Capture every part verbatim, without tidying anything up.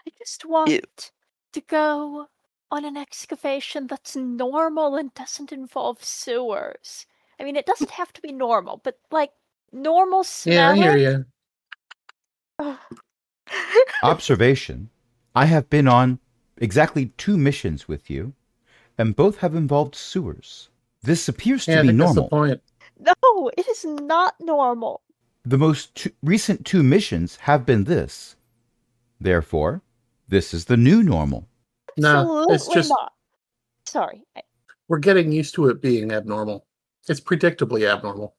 I just want Ew. to go on an excavation that's normal and doesn't involve sewers. I mean, it doesn't have to be normal, but like normal Yeah, I hear smelling. you. Observation. I have been on exactly two missions with you, and both have involved sewers. This appears Yeah, to I be think that's the normal. point. No, it is not normal. The most two, recent two missions have been this. Therefore, this is the new normal. No, Absolutely it's just not. Sorry. I- we're getting used to it being abnormal. It's predictably abnormal.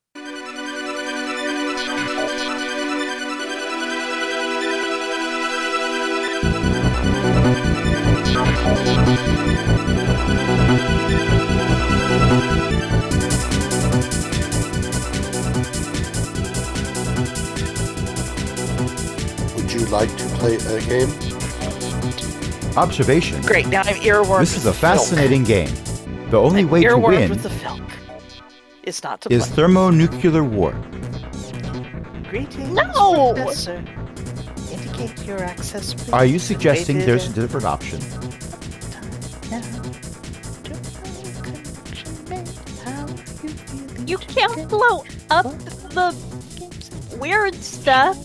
Would you like to play a game? Observation. Great, now I'm earwormed. This is with a the filk. fascinating game. The only I'm way to earwormed win with the filk. Is not to is play. thermonuclear war. Greetings, No! Professor. Indicate your access, please. Are you suggesting Waited there's a and- different option? You can't blow up the weird stuff.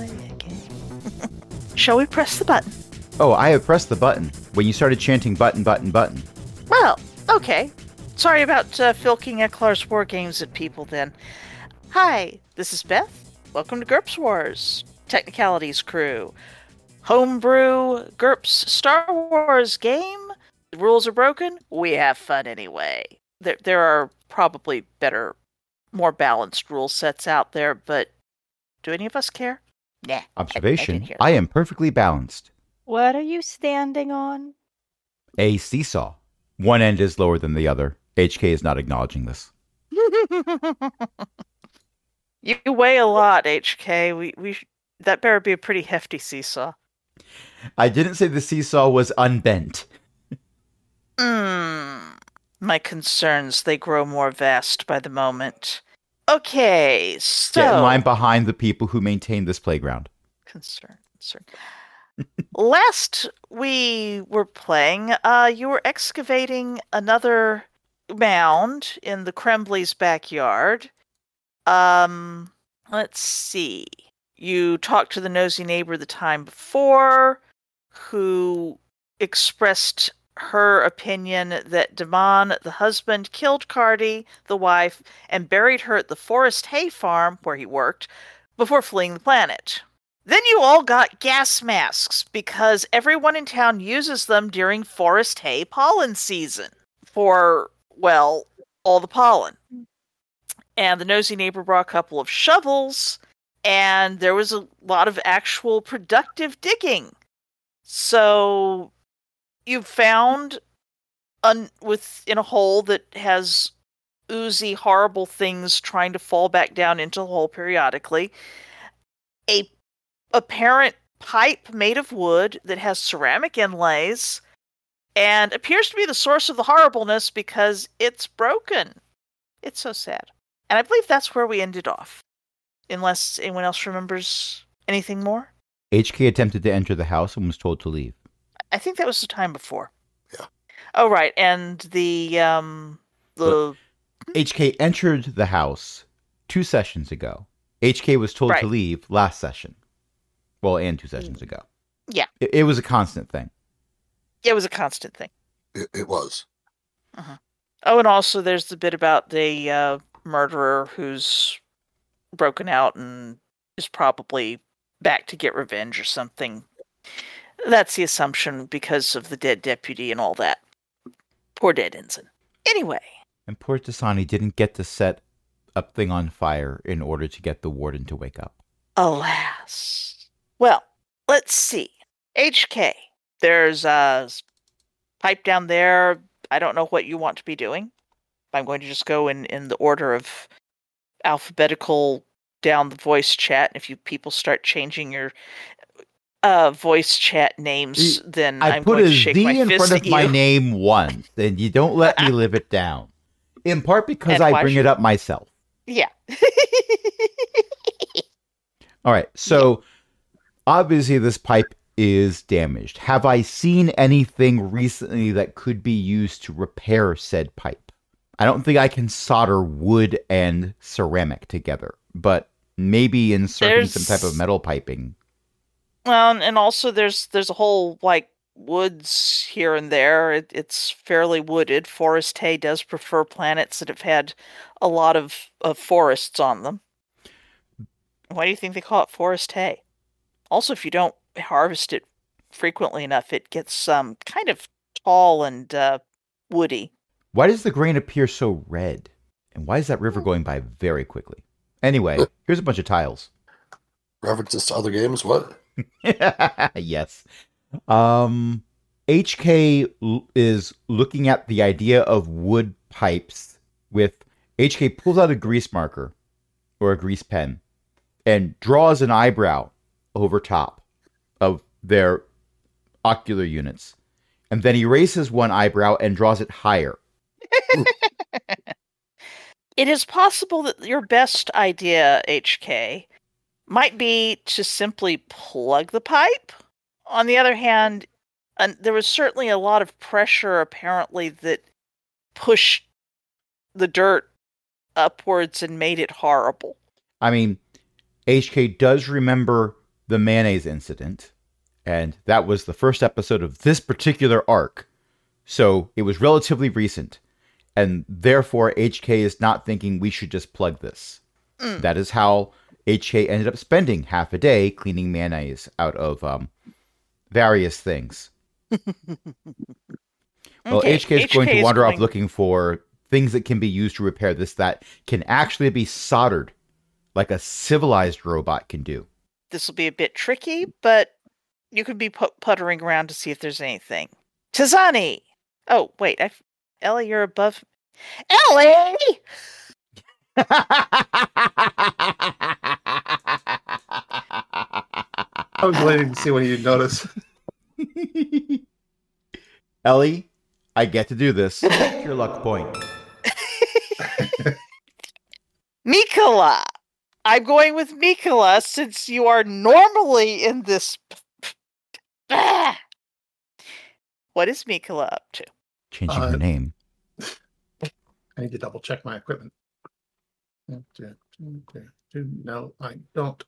Shall we press the button? Oh, I have pressed the button when you started chanting button, button, button. Well, okay. Sorry about uh, filking Eklar's War Games at people then. Hi, this is Beth. Welcome to GURPS Wars. Technicalities crew. Homebrew GURPS Star Wars game. The rules are broken. We have fun anyway. There, there are probably better, more balanced rule sets out there, but do any of us care? Nah. I- I Observation. didn't hear I am perfectly balanced. What are you standing on? A seesaw. One end is lower than the other. H K is not acknowledging this. You weigh a lot, H K. We we sh- that better be a pretty hefty seesaw. I didn't say the seesaw was unbent. Mm, my concerns, they grow more vast by the moment. Okay, so... Get in line behind the people who maintain this playground. Concern, concern. Last we were playing, uh, you were excavating another mound in the Krembli's backyard. Um, let's see. You talked to the nosy neighbor the time before, who expressed her opinion that Damon, the husband, killed Cardi, the wife, and buried her at the Forest Hay farm where he worked before fleeing the planet. Then you all got gas masks because everyone in town uses them during Forest Hay pollen season for, well, all the pollen. And the nosy neighbor brought a couple of shovels, and there was a lot of actual productive digging. So you found un- with in a hole that has oozy, horrible things trying to fall back down into the hole periodically, a apparent pipe made of wood that has ceramic inlays and appears to be the source of the horribleness because it's broken. It's so sad. And I believe that's where we ended off. Unless anyone else remembers anything more? H K attempted to enter the house and was told to leave. I think that was the time before. Yeah. Oh, right. And the, um, the... H K entered the house two sessions ago. H K was told Right. to leave last session. Well, and two sessions ago. Yeah. It, it was a constant thing. It was a constant thing. It, it was. Oh, and also there's the bit about the uh, murderer who's broken out and is probably back to get revenge or something. That's the assumption because of the dead deputy and all that. Poor dead ensign. Anyway. And poor Dasani didn't get to set a thing on fire in order to get the warden to wake up. Alas. Well, let's see. H K. There's a pipe down there. I don't know what you want to be doing. I'm going to just go in, in the order of alphabetical down the voice chat. If you people start changing your uh, voice chat names, then I I'm put going a to shake Z my in fist front at of you. my name once, and you don't let me live it down. In part because And I why bring should- it up myself. Yeah. All right, so obviously this pipe is damaged. Have I seen anything recently that could be used to repair said pipe? I don't think I can solder wood and ceramic together, but maybe inserting There's- some type of metal piping. Well, and also there's there's a whole like woods here and there. It, it's fairly wooded. Forest hay does prefer planets that have had a lot of, of forests on them. Why do you think they call it forest hay? Also, if you don't harvest it frequently enough, it gets um kind of tall and uh, woody. Why does the grain appear so red? And why is that river going by very quickly? Anyway, here's a bunch of tiles. References to other games? What? Yes. Um, H K l- is looking at the idea of wood pipes with H K pulls out a grease marker or a grease pen and draws an eyebrow over top of their ocular units. And then erases one eyebrow and draws it higher. It is possible that your best idea, H K, might be to simply plug the pipe. On the other hand, and there was certainly a lot of pressure apparently that pushed the dirt upwards and made it horrible. I mean, H K does remember the mayonnaise incident, and that was the first episode of this particular arc. So it was relatively recent, and therefore H K is not thinking we should just plug this. Mm. That is how H K ended up spending half a day cleaning mayonnaise out of um, various things. Well, Okay, H K is going to is wander off going- looking for things that can be used to repair this that can actually be soldered like a civilized robot can do. This will be a bit tricky, but you could be put- puttering around to see if there's anything. Tazani! Oh, wait, I... Ellie, you're above... Ellie! I was waiting to see when you'd notice. Ellie, I get to do this. Your luck point. Mikola! I'm going with Mikola since you are normally in this... Ah! What is Mikola up to? Changing Uh, her name. I need to double check my equipment. No, I don't.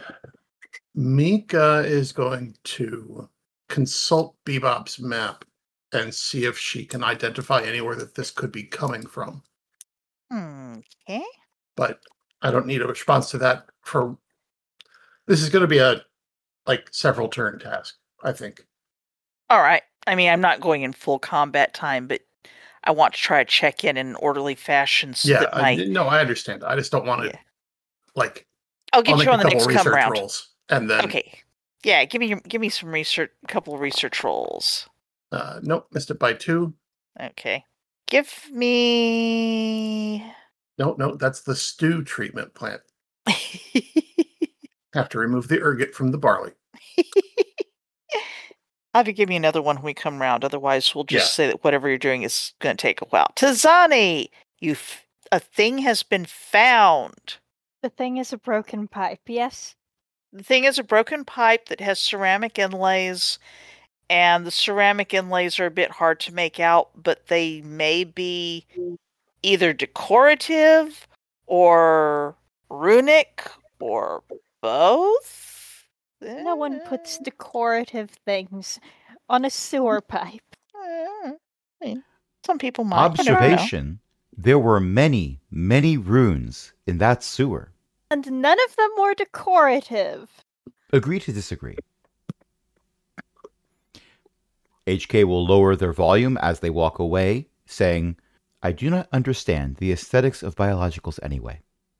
Mika is going to consult Bebop's map and see if she can identify anywhere that this could be coming from. Hmm, okay. But I don't need a response to that for. This is going to be a like several turn task, I think. All right. I mean, I'm not going in full combat time, but I want to try to check in in an orderly fashion so Yeah, that I, my... no, I understand. I just don't want to Yeah. like. I'll get I'll make you on a the couple next come research round. rolls, and then Okay. Yeah, give me your, give me some research, a couple of research rolls. uh, nope, missed it by two. Okay. Give me... No, no, that's the stew treatment plant. Have to remove the ergot from the barley. I'll have to give me another one when we come round. Otherwise, we'll just Yeah. say that whatever you're doing is going to take a while. Tazani! You f- a thing has been found. The thing is a broken pipe, yes? The thing is a broken pipe that has ceramic inlays, and the ceramic inlays are a bit hard to make out, but they may be either decorative or runic or both. No one puts decorative things on a sewer pipe. Uh, I mean, some people might. I never know. Observation. There were many, many runes in that sewer. And none of them were decorative. Agree to disagree. H K will lower their volume as they walk away, saying, I do not understand the aesthetics of biologicals anyway.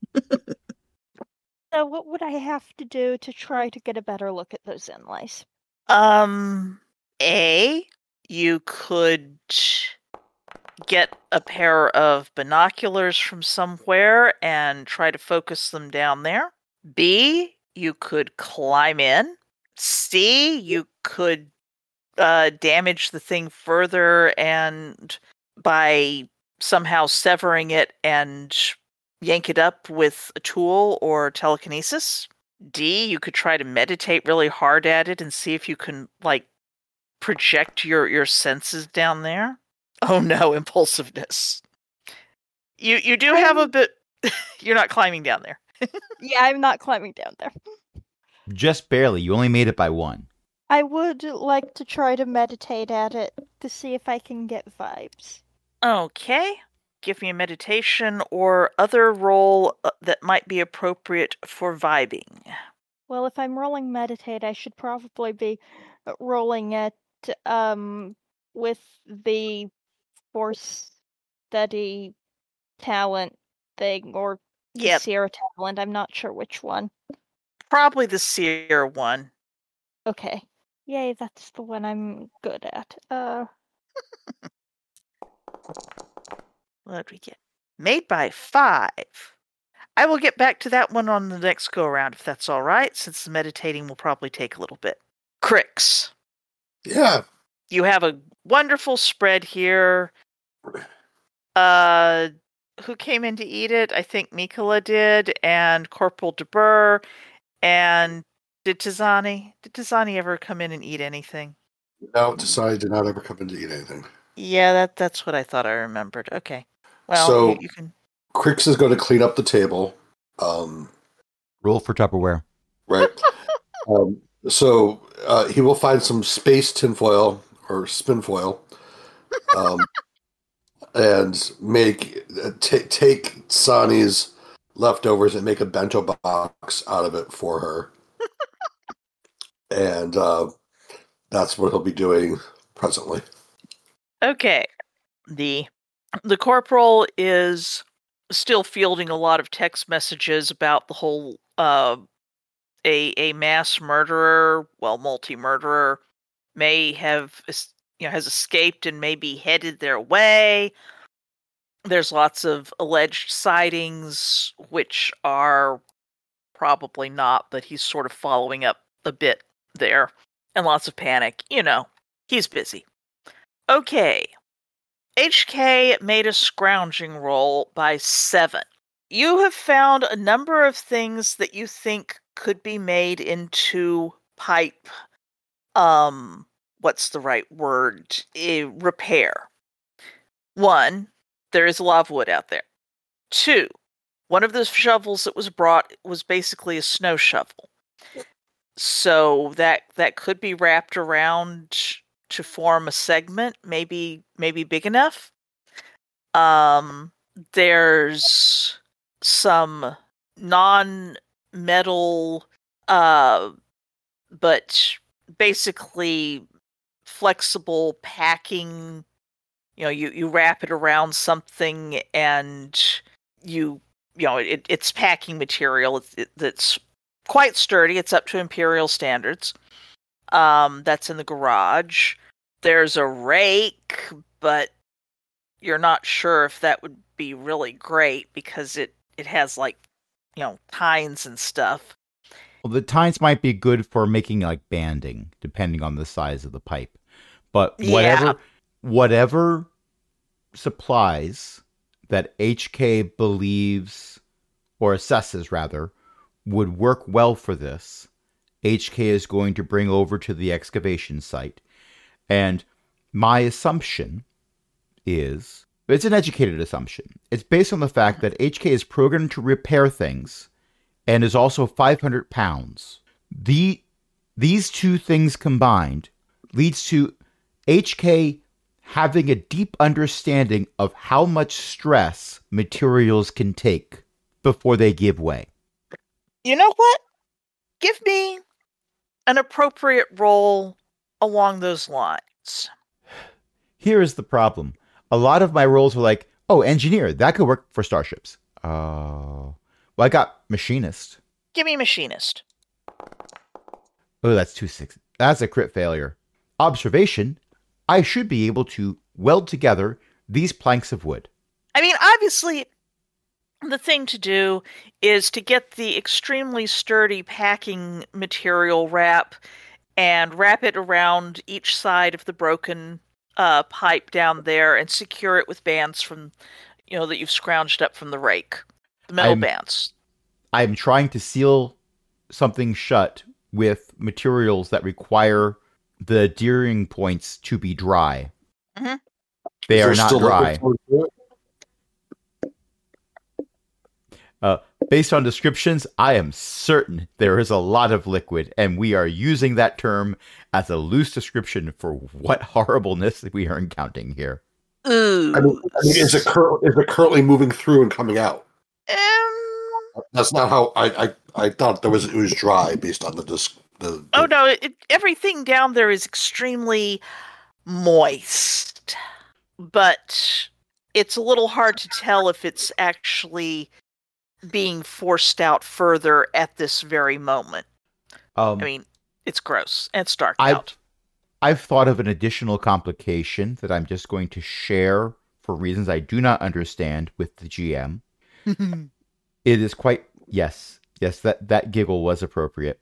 So what would I have to do to try to get a better look at those inlays? Um, A, you could get a pair of binoculars from somewhere and try to focus them down there. B, you could climb in. C, you could uh, damage the thing further and by somehow severing it and yank it up with a tool or telekinesis. D, you could try to meditate really hard at it and see if you can, like, project your, your senses down there. Oh no, impulsiveness. You you do have a I'm- bit... You're not climbing down there. Yeah, I'm not climbing down there. Just barely. You only made it by one. I would like to try to meditate at it to see if I can get vibes. Okay. Give me a meditation or other roll uh, that might be appropriate for vibing. Well, if I'm rolling meditate, I should probably be uh, rolling it um with the force study talent thing or the Yep, Sierra talent. I'm not sure which one. probably the seer one. Okay. Yay, that's the one I'm good at. Uh What did we get? Made by five. I will get back to that one on the next go around if that's all right, since the meditating will probably take a little bit. Crix, Yeah. you have a wonderful spread here. Uh, who came in to eat it? I think Mikola did, and Corporal DeBur, and did Tizani? Did Tizani ever come in and eat anything? No, Tasani did not ever come in to eat anything. Yeah, that that's what I thought I remembered. Okay. Well, So- you, you can. Crix is going to clean up the table. Um, Roll for Tupperware. right. um, so uh, he will find some space tinfoil or spin foil, um, and make uh, t- take Sani's leftovers and make a bento box out of it for her. And uh, that's what he'll be doing presently. Okay. The the corporal is still fielding a lot of text messages about the whole uh a a mass murderer, well, multi-murderer may have es- you know has escaped and may be headed their way. There's lots of alleged sightings which are probably not, but he's sort of following up a bit there. And lots of panic, you know. He's busy. Okay. H K made a scrounging roll by seven. You have found a number of things that you think could be made into pipe, um, what's the right word? Eh, repair. One, there is a lot of wood out there. Two, one of the shovels that was brought was basically a snow shovel. So that that could be wrapped around to form a segment, maybe maybe big enough. Um, there's some non-metal, uh, but basically flexible packing. You know, you, you wrap it around something and you you know it, it's packing material it, it, that's quite sturdy. It's up to Imperial standards. Um, that's in the garage. There's a rake, but you're not sure if that would be really great because it, it has like, you know, tines and stuff. Well, the tines might be good for making like banding, depending on the size of the pipe. But whatever, Yeah. whatever supplies that H K believes or assesses rather would work well for this, H K is going to bring over to the excavation site. And my assumption is, it's an educated assumption. It's based on the fact that H K is programmed to repair things and is also five hundred pounds. The, these two things combined leads to H K having a deep understanding of how much stress materials can take before they give way. You know what? Give me an appropriate role along those lines. Here is the problem. A lot of my roles were like, oh, engineer, that could work for starships. Oh, well, I got machinist. Give me machinist. Oh, that's two six. That's a crit failure. Observation, I should be able to weld together these planks of wood. I mean, obviously, the thing to do is to get the extremely sturdy packing material wrap and wrap it around each side of the broken uh, pipe down there and secure it with bands from, you know, that you've scrounged up from the rake. The metal I'm- bands. I'm trying to seal something shut with materials that require the adhering points to be dry. Mhm. They Is are there not still dry. liquid fluid through it? Uh, based on descriptions, I am certain there is a lot of liquid, and we are using that term as a loose description for what horribleness we are encountering here. Ooh. I mean, I mean, is it cur- is it currently moving through and coming out? Um, That's not how I I, I thought there was it was dry based on the disc. The, the, oh no! It, it- everything down there is extremely moist, but it's a little hard to tell if it's actually being forced out further at this very moment. Um, I mean, it's gross and it's dark I've, out. I've thought of an additional complication that I'm just going to share for reasons I do not understand with the G M. It is quite, yes, yes, that, that giggle was appropriate.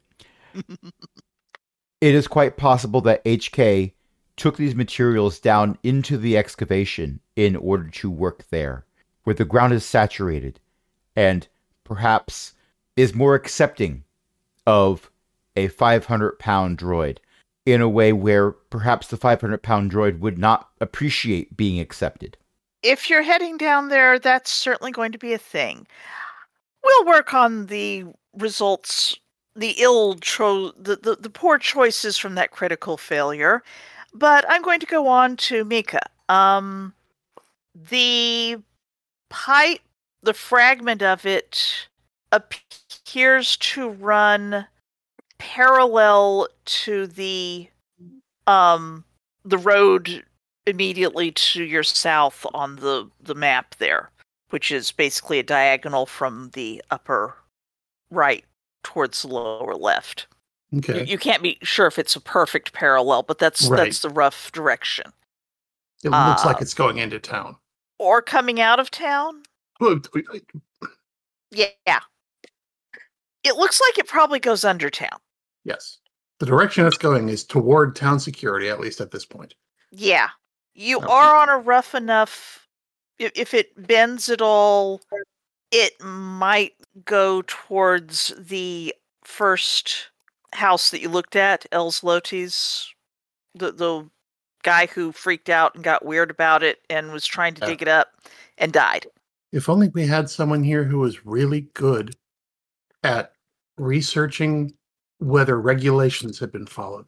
It is quite possible that H K took these materials down into the excavation in order to work there, where the ground is saturated and perhaps is more accepting of a five hundred pound droid in a way where perhaps the five hundred pound droid would not appreciate being accepted. If you're heading down there, that's certainly going to be a thing. We'll work on the results, the ill, cho- the, the, the poor choices from that critical failure. But I'm going to go on to Mika. Um, the pipe, the fragment of it appears to run parallel to the um the road immediately to your south on the the map there, which is basically a diagonal from the upper right towards the lower left. Okay. You, you can't be sure if it's a perfect parallel, but that's Right. that's the rough direction. It looks like uh, it's going into town. Or coming out of town. Well, Yeah. It looks like it probably goes under town. yes. The direction it's going is toward town security, at least at this point. Yeah. You Okay. are on a rough enough. If, if it bends at all, it might go towards the first house that you looked at, Els Loti's, the the guy who freaked out and got weird about it and was trying to Yeah. dig it up and died. If only we had someone here who was really good at researching whether regulations had been followed.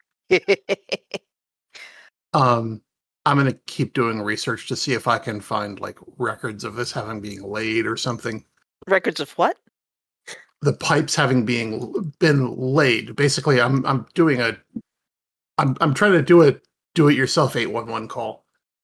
Um, I'm going to keep doing research to see if I can find like records of this having being laid or something. Records of what? The pipes having being been laid. Basically, I'm I'm doing a I'm I'm trying to do a do it yourself eight one one call.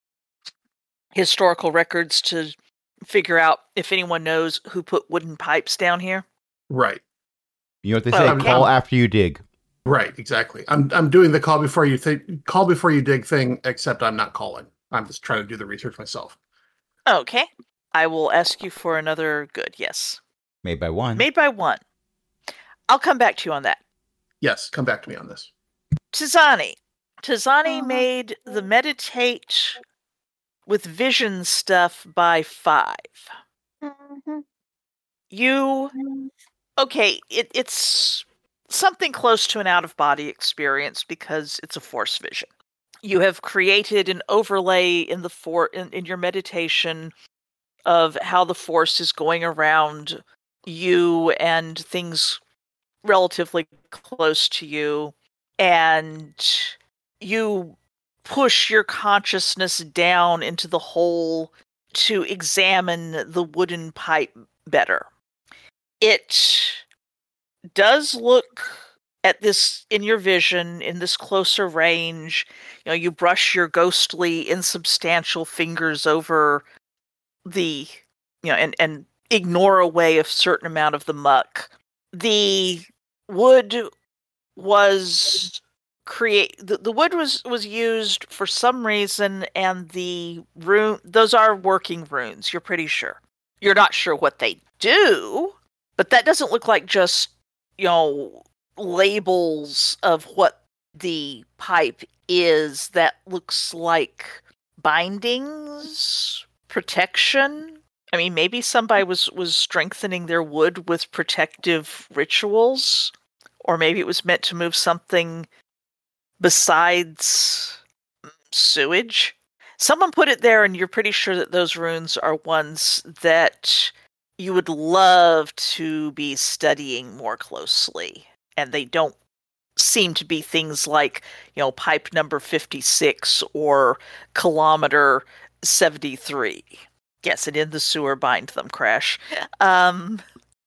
Historical records to figure out if anyone knows who put wooden pipes down here. Right. You know what they say? Okay. Call after you dig. Right, exactly. I'm I'm doing the call before you think call before you dig thing, except I'm not calling. I'm just trying to do the research myself. Okay. I will ask you for another good, yes. Made by one. Made by one. I'll come back to you on that. Yes, come back to me on this. Tizani. Tizani Uh-huh. made the meditate with vision stuff by five. Mhm. You okay, it, it's something close to an out-of-body experience because it's a force vision. You have created an overlay in the for in, in your meditation of how the force is going around you and things relatively close to you, and you push your consciousness down into the hole to examine the wooden pipe better. It does look at this in your vision, in this closer range. You know, you brush your ghostly, insubstantial fingers over the, you know, and, and ignore away a certain amount of the muck. The wood was create the, the wood was was used for some reason, and the rune, those are working runes, you're pretty sure. You're not sure what they do, but that doesn't look like just, you know, labels of what the pipe is. That looks like bindings, protection, I mean, maybe somebody was, was strengthening their wood with protective rituals, or maybe it was meant to move something besides sewage. Someone put it there, and you're pretty sure that those runes are ones that you would love to be studying more closely. And they don't seem to be things like, you know, pipe number fifty-six or kilometer seventy-three. Yes, and in the sewer bind them, Crash. Um,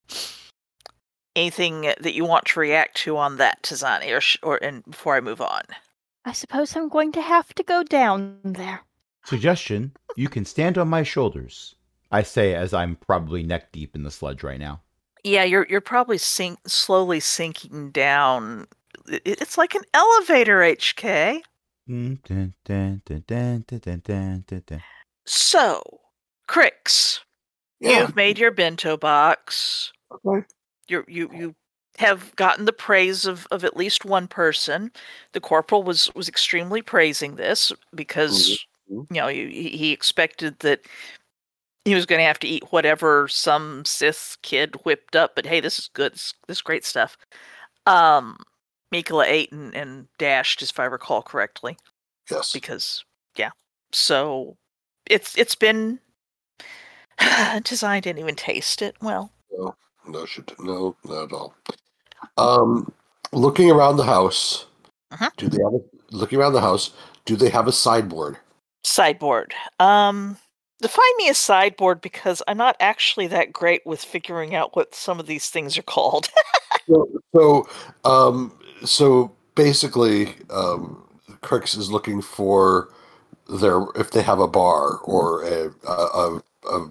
anything that you want to react to on that, Tizani, or, sh- or and before I move on? I suppose I'm going to have to go down there. Suggestion, you can stand on my shoulders. I say as I'm probably neck deep in the sludge right now. Yeah, you're you're probably sink slowly sinking down. It, it's like an elevator, H K. Dun, dun, dun, dun, dun, dun, dun, dun, dun. So, Crix, Yeah. you've made your bento box. Okay. You you you have gotten the praise of, of at least one person. The corporal was was extremely praising this because Mhm. you know he, he expected that he was going to have to eat whatever some Sith kid whipped up. But hey, this is good. This, this is great stuff. Um, Mikola ate and, and dashed, if I recall correctly, Yes. because yeah. So it's it's been designed. Didn't even taste it. Well, No, no, should no, not at all. Um, looking around the house, Uh-huh. do they have a, looking around the house? Do they have a sideboard? sideboard. Um, define me a sideboard because I'm not actually that great with figuring out what some of these things are called. So, so, um, so basically, um, Crix is looking for their if they have a bar or a a, a,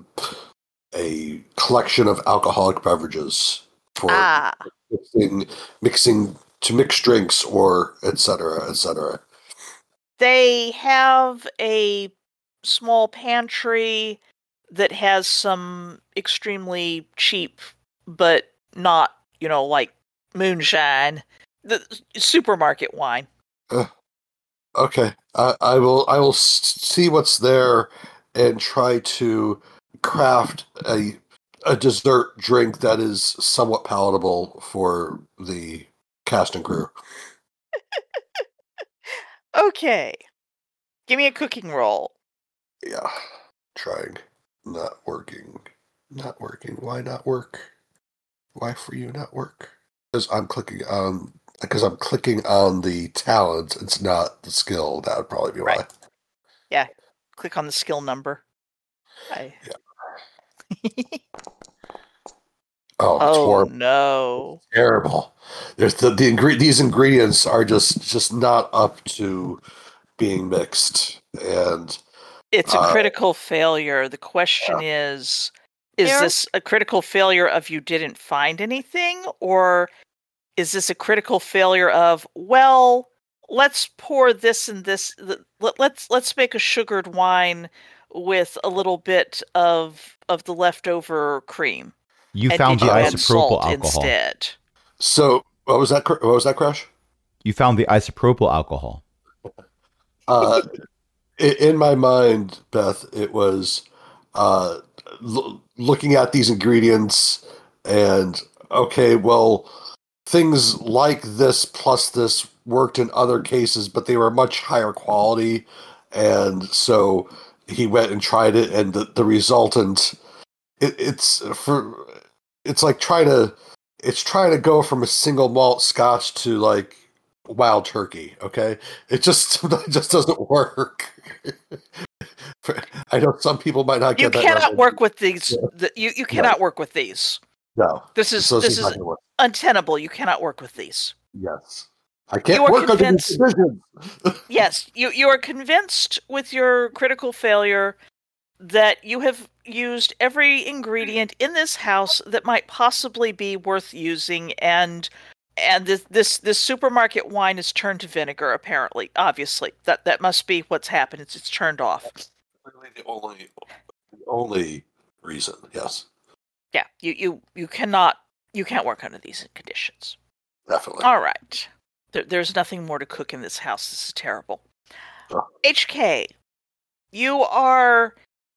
a collection of alcoholic beverages for ah, mixing, mixing to mix drinks or et cetera, et cetera. they have a small pantry that has some extremely cheap, but not, you know, like moonshine, the supermarket wine. Okay, I, I will. I will s- see what's there and try to craft a a dessert drink that is somewhat palatable for the cast and crew. Okay. Give me a cooking roll. Yeah, trying, not working, not working. Why not work? Why for you not work? Because I'm clicking on because I'm clicking on the talent. It's not the skill. That would probably be why. Right. Yeah. Click on the skill number. I... Oh, it's oh horrible. no. Terrible. There's the, the ingre- these ingredients are just just not up to being mixed, and It's a Uh, critical failure. The question is is Here- this a critical failure of you didn't find anything, or is this a critical failure of, well, let's pour this and this th- let, let's let's make a sugared wine with a little bit of of the leftover cream. You and found did the you add isopropyl salt alcohol. instead? so what was that? cr- What was that, Crash? You found the isopropyl alcohol. Uh, i- in my mind, Beth, it was uh, l- looking at these ingredients and okay, well, things like this plus this worked in other cases, but they were much higher quality, and so he went and tried it, and the, the resultant, it, it's for, it's like trying to, it's trying to go from a single malt Scotch to like wild turkey. Okay, it just it just doesn't work. I know some people might not get You that. cannot reference. work with these. Yeah. The, you you cannot work with these. No, This is so this it's is not gonna work. untenable. You cannot work with these. Yes, I can't You are work under these convinced- conditions. Yes, you you are convinced with your critical failure that you have used every ingredient in this house that might possibly be worth using, and and this this this supermarket wine is turned to vinegar. Apparently, obviously, that that must be what's happened. It's it's turned off. Really, the only, the only reason. Yes, Yeah, you you you cannot you can't work under these conditions. definitely. All right. There, there's nothing more to cook in this house. This is terrible. Oh. H K, you are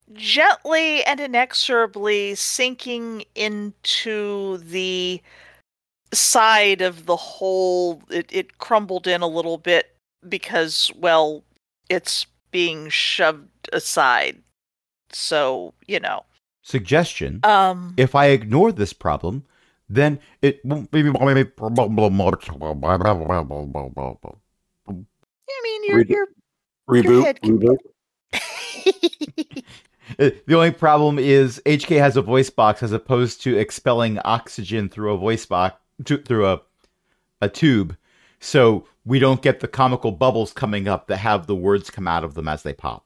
gently and inexorably sinking into the side of the hole. It, it crumbled in a little bit because, well, it's being shoved aside. So, you know. Suggestion. Um, If I ignore this problem, then it won't be. I mean, you're, Read it. you're Reboot. head- Reboot. The only problem is H K has a voice box as opposed to expelling oxygen through a voice box to, through a a tube, so we don't get the comical bubbles coming up that have the words come out of them as they pop.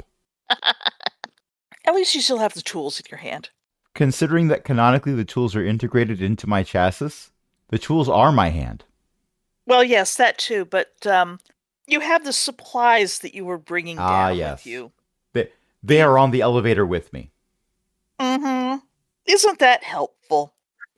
At least you still have the tools in your hand. Considering that canonically the tools are integrated into my chassis, the tools are my hand. Well, yes, that too, but um, you have the supplies that you were bringing down Ah, yes. with you. They, they are on the elevator with me. Mm-hmm. Isn't that helpful?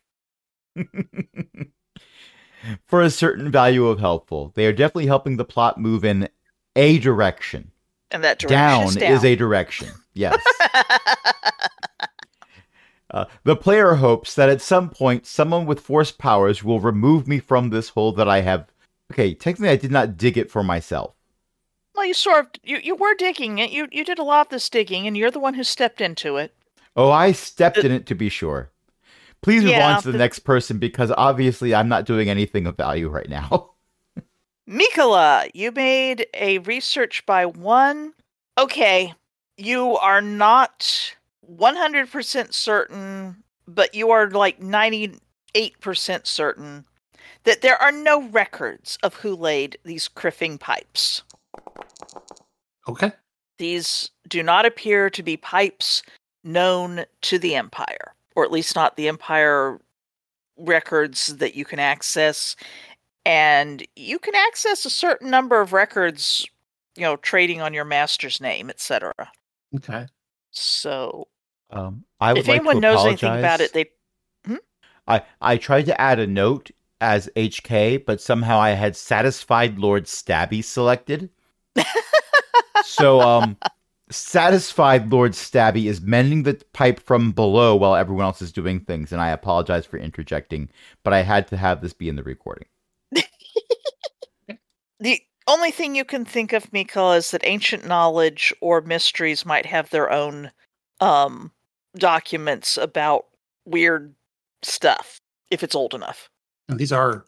For a certain value of helpful. They are definitely helping the plot move in a direction. And that direction Down, is down. is a direction. Yes. Uh, the player hopes that at some point someone with force powers will remove me from this hole that I have. Okay, technically I did not dig it for myself. Well, you sort of you, you were digging it. You you did a lot of this digging, and you're the one who stepped into it. Oh, I stepped in it to be sure. Please move Yeah, on to the but- next person because obviously I'm not doing anything of value right now. Mikola, you made a research by one. Okay, you are not one hundred percent certain, but you are like ninety-eight percent certain that there are no records of who laid these criffing pipes. Okay. These do not appear to be pipes known to the Empire, or at least not the Empire records that you can access. And you can access a certain number of records, you know, trading on your master's name, et cetera. Okay. So, Um, I would if like anyone to knows apologize. anything about it, they I, I tried to add a note as H K, but somehow I had satisfied Lord Stabby selected. So, um, satisfied Lord Stabby is mending the pipe from below while everyone else is doing things, and I apologize for interjecting, but I had to have this be in the recording. the only thing you can think of, Mikola, is that ancient knowledge or mysteries might have their own um, documents about weird stuff, if it's old enough. And these are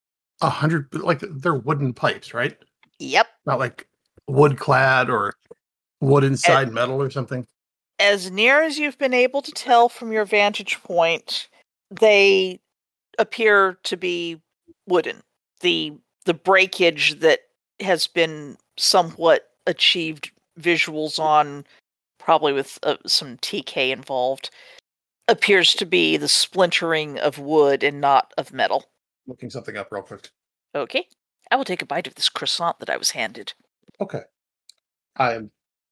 a hundred, like they're wooden pipes, right? Yep. Not like wood clad or wood inside metal or something. As near as you've been able to tell from your vantage point, they appear to be wooden. The the breakage that has been somewhat achieved visuals on, probably with uh, some T K involved, appears to be the splintering of wood and not of metal. Looking something up real quick. Okay. I will take a bite of this croissant that I was handed. Okay. I'm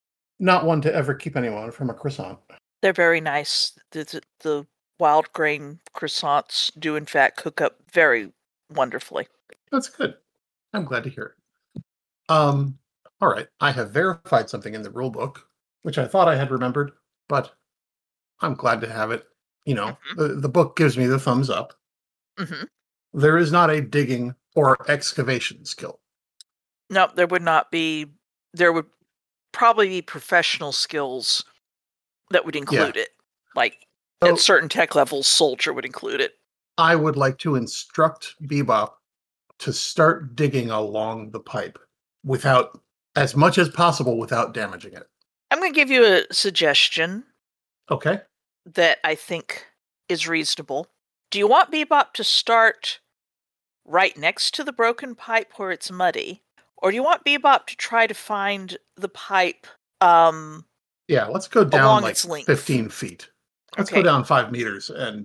not one to ever keep anyone from a croissant. They're very nice. The, the, the wild grain croissants do, in fact, cook up very wonderfully. That's good. I'm glad to hear it. Um, all right. I have verified something in the rule book, which I thought I had remembered, but I'm glad to have it. You know, Mhm. the, the book gives me the thumbs up. Mm-hmm. There is not a digging or excavation skill. No, there would not be. There would probably be professional skills that would include it. Like So at certain tech levels, Soldier would include it. I would like to instruct Bebop to start digging along the pipe without, as much as possible, without damaging it. I'm going to give you a suggestion Okay. that I think is reasonable. Do you want Bebop to start right next to the broken pipe where it's muddy? Or do you want Bebop to try to find the pipe um, Yeah, let's go down along like its length? fifteen feet. Let's Okay. go down five meters and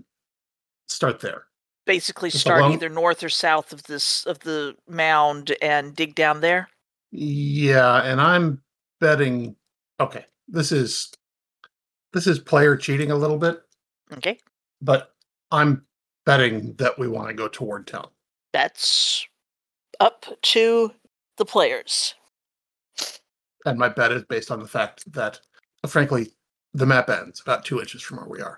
start there. Basically Just start along- either north or south of this of the mound and dig down there? Yeah, and I'm betting. Okay, this is this is player cheating a little bit, Okay. but I'm betting that we want to go toward town. That's up to the players. And my bet is based on the fact that, frankly, the map ends, about two inches from where we are.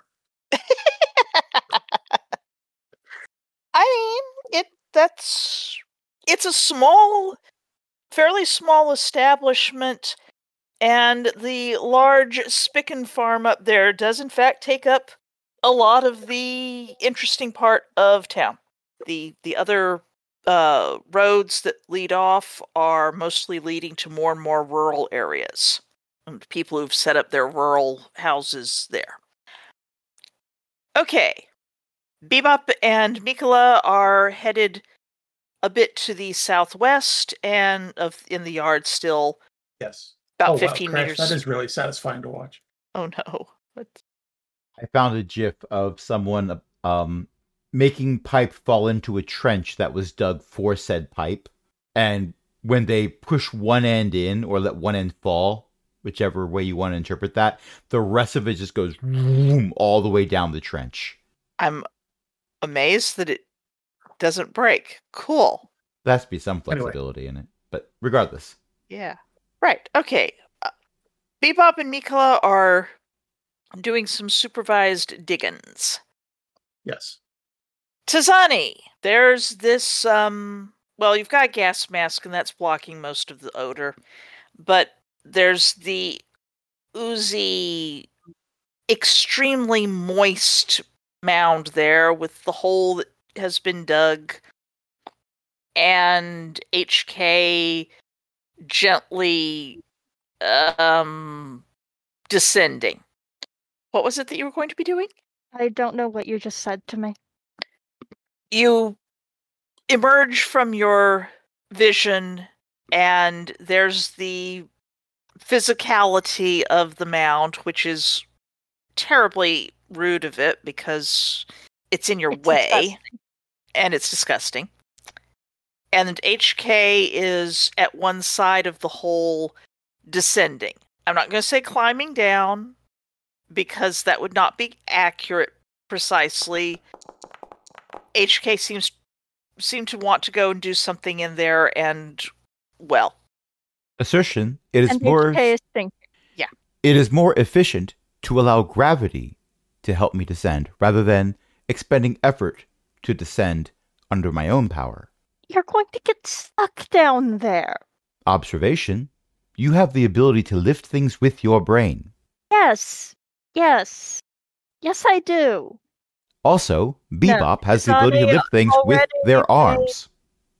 I mean, it that's it's a small, fairly small establishment, and the large Spicken farm up there does in fact take up a lot of the interesting part of town. The the other uh, roads that lead off are mostly leading to more and more rural areas, and people who've set up their rural houses there. Okay. Bebop and Mikola are headed a bit to the southwest, and of in the yard still Yes. about oh, wow, fifteen Crash, meters. That is really satisfying to watch. Oh no! What? I found a GIF of someone um, making pipe fall into a trench that was dug for said pipe, and when they push one end in or let one end fall, whichever way you want to interpret that, the rest of it just goes vroom, all the way down the trench. I'm amazed that it doesn't break. Cool. There has to be some Anyway. flexibility in it, but regardless. Yeah. Right. Okay. Uh, Bebop and Mikola are doing some supervised diggins. Yes. Tazani, there's this, um, well, you've got a gas mask and that's blocking most of the odor, but there's the oozy, extremely moist mound there with the hole that has been dug, and H K gently um, descending. What was it that you were going to be doing? I don't know what you just said to me. You emerge from your vision, and there's the physicality of the mound, which is terribly rude of it because it's in your It's way, disgusting. and it's disgusting. And H K is at one side of the hole, descending. I'm not going to say climbing down, because that would not be accurate precisely. H K seems seem to want to go and do something in there, and, well, Assertion, it is And more H K is thinking. it is more efficient to allow gravity to help me descend rather than expending effort to descend under my own power. You're going to get stuck down there. Observation, you have the ability to lift things with your brain. Yes. Yes. Yes, I do. Also, Bebop has the ability to Johnny lift things with already their made- arms.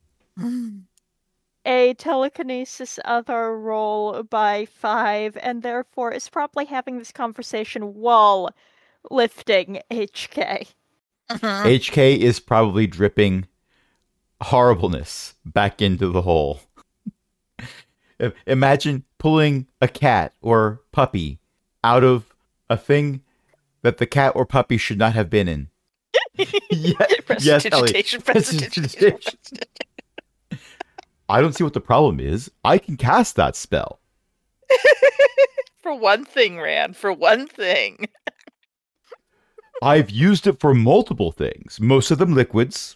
A telekinesis other roll by five, and therefore is probably having this conversation while lifting H K. Mhm. H K is probably dripping horribleness back into the hole. I- Imagine pulling a cat or puppy out of a thing that the cat or puppy should not have been in. Ye- yes, Ellie. Prestidigitation, Prestidigitation. prestidigitation. I don't see what the problem is. I can cast that spell. For one thing, Rand, for one thing. I've used it for multiple things, most of them liquids.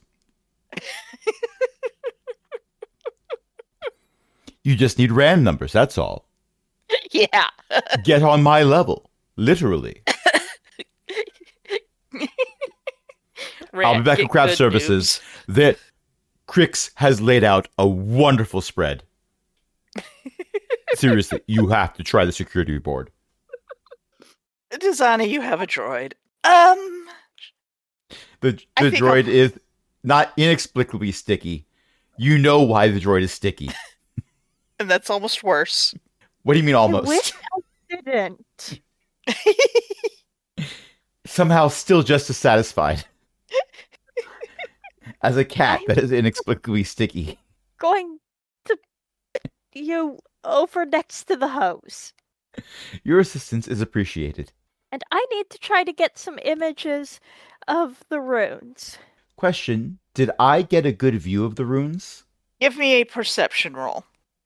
You just need rand numbers, that's all. Yeah. Get on my level, literally. I'll be Rand, back get in craft good services. That Crix has laid out a wonderful spread. Seriously, you have to try the security board. news. Dazani, you have a droid. Um, The I the think droid is not inexplicably sticky. You know why the droid is sticky. and that's almost worse. What do you mean I almost? wish I didn't. Somehow still just as satisfied. As a cat that is inexplicably sticky. Going to you over next to the hose. Your assistance is appreciated. And I need to try to get some images of the runes. Question, did I get a good view of the runes? Give me a perception roll.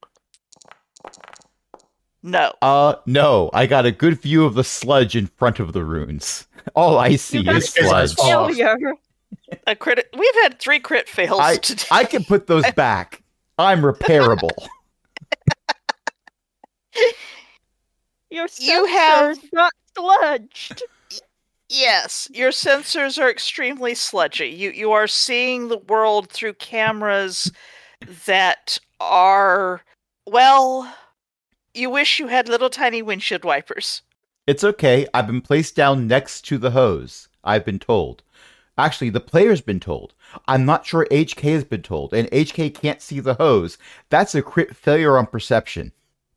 No. Uh, no. I got a good view of the sludge in front of the runes. All I see got is it. sludge. It's all- Failure. A crit. We've had three crit fails I, today. I can put those back. I'm repairable. Your You have- sensors got sludged. Yes, your sensors are extremely sludgy. You you are seeing the world through cameras that are, well, you wish you had little tiny windshield wipers. It's okay. I've been placed down next to the hose. I've been told. Actually, the player's been told. I'm not sure H K has been told, and H K can't see the hose. That's a crit failure on perception.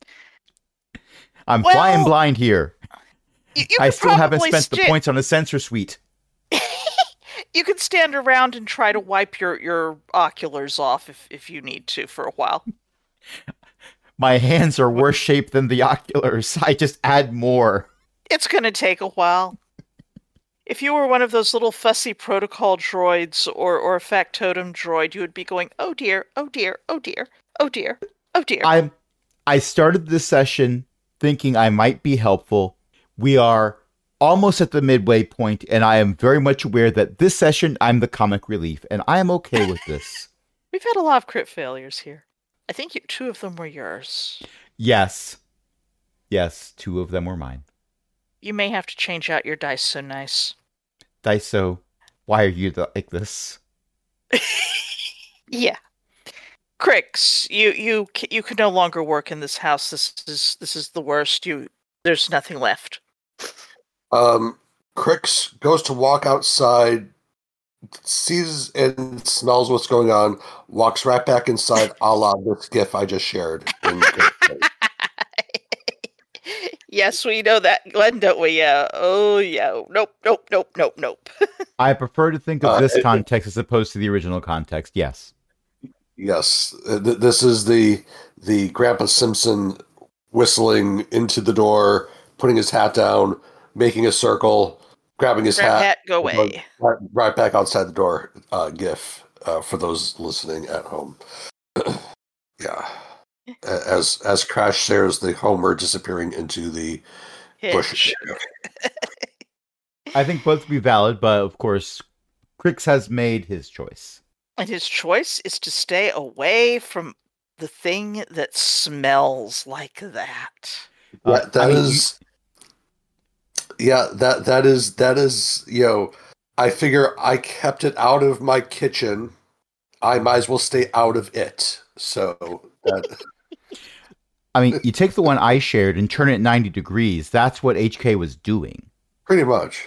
I'm Well, flying blind here. You, you I could still haven't probably spent the sta- points on a sensor suite. You can stand around and try to wipe your, your oculars off if, if you need to for a while. My hands are worse shaped than the oculars. I just add more. It's going to take a while. If you were one of those little fussy protocol droids or, or a factotum droid, you would be going, oh dear, oh dear, oh dear, oh dear, oh dear. I'm, I started this session thinking I might be helpful. We are almost at the midway point, and I am very much aware that this session I'm the comic relief, and I am okay with this. We've had a lot of crit failures here. I think you, two of them were yours. Yes. Yes, two of them were mine. You may have to change out your dice so nice. Daiso, why are you th- like this? Yeah. Crix, you you you can no longer work in this house. This is this is the worst. You there's nothing left. Um, Crix goes to walk outside, sees and smells what's going on, walks right back inside, a la this gif I just shared. In Yes, we know that, Glenn, don't we? Yeah. Oh, yeah. Nope, nope, nope, nope, nope. I prefer to think of Uh, this it- context as opposed to the original context, yes. yes, uh, th- this is the the Grandpa Simpson whistling into the door, putting his hat down, making a circle, grabbing his Grab hat, hat, go away. right, right back outside the door. Uh, GIF uh, for those listening at home. Yeah, A- as as Crash shares the Homer disappearing into the bush. Hitch. I think both would be valid, but of course, Crix has made his choice. And his choice is to stay away from the thing that smells like that. Yeah, Uh, that I mean, is. Yeah, that that is that is you know. I figure I kept it out of my kitchen. I might as well stay out of it. So that. I mean, you take the one I shared and turn it ninety degrees. That's what H K was doing. Pretty much.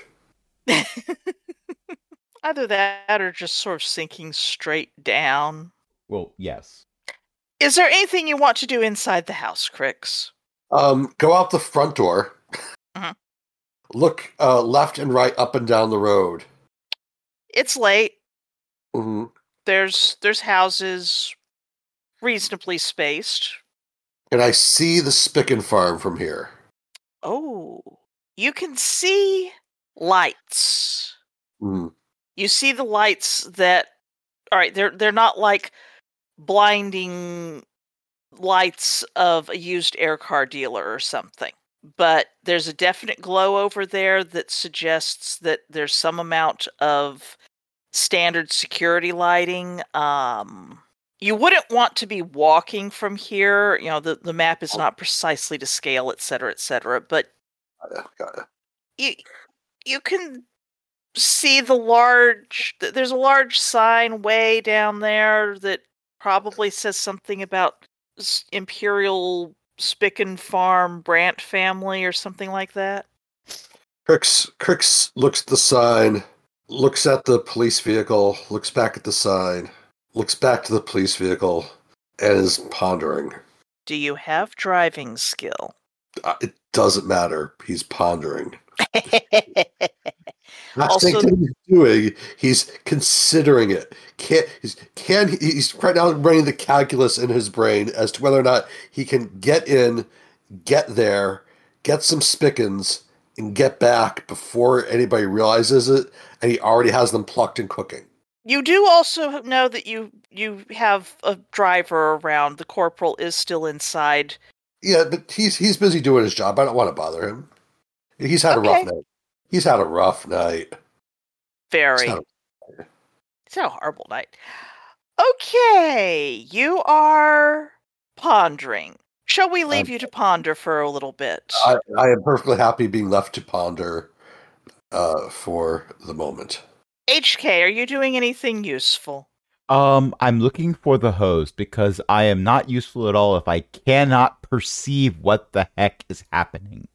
Either that or just sort of sinking straight down. Well, yes. Is there anything you want to do inside the house, Crix? Um, go out the front door. Mhm. Look uh, left and right, up and down the road. It's late. hmm There's there's houses reasonably spaced. And I see the Spicken Farm from here. Oh, you can see lights. Mm. You see the lights that, all right, they're they're not like blinding lights of a used air car dealer or something, but there's a definite glow over there that suggests that there's some amount of standard security lighting. Um, you wouldn't want to be walking from here. You know, the, the map is not precisely to scale, et cetera, et cetera, but Got it, got it. you you can see the large th- there's a large sign way down there that probably says something about s- Imperial Spicken Farm Brandt family or something like that. Crix, Crix looks at the sign, looks at the police vehicle, looks back at the sign, looks back to the police vehicle, and is pondering. Do you have driving skill? Uh, it doesn't matter. He's pondering. Not Also- saying what he's doing. He's considering it. Can he's can he- he's right now running the calculus in his brain as to whether or not he can get in, get there, get some spickins, and get back before anybody realizes it, and he already has them plucked and cooking. You do also know that you you have a driver around. The corporal is still inside. Yeah, but he's he's busy doing his job. I don't want to bother him. He's had a rough Okay. night. He's had a rough night. Very. It's not- It's a horrible night. Okay, you are pondering. shall we leave Um, you to ponder for a little bit? I, I am perfectly happy being left to ponder uh, for the moment. H K, are you doing anything useful? Um, I'm looking for the hose because I am not useful at all if I cannot perceive what the heck is happening.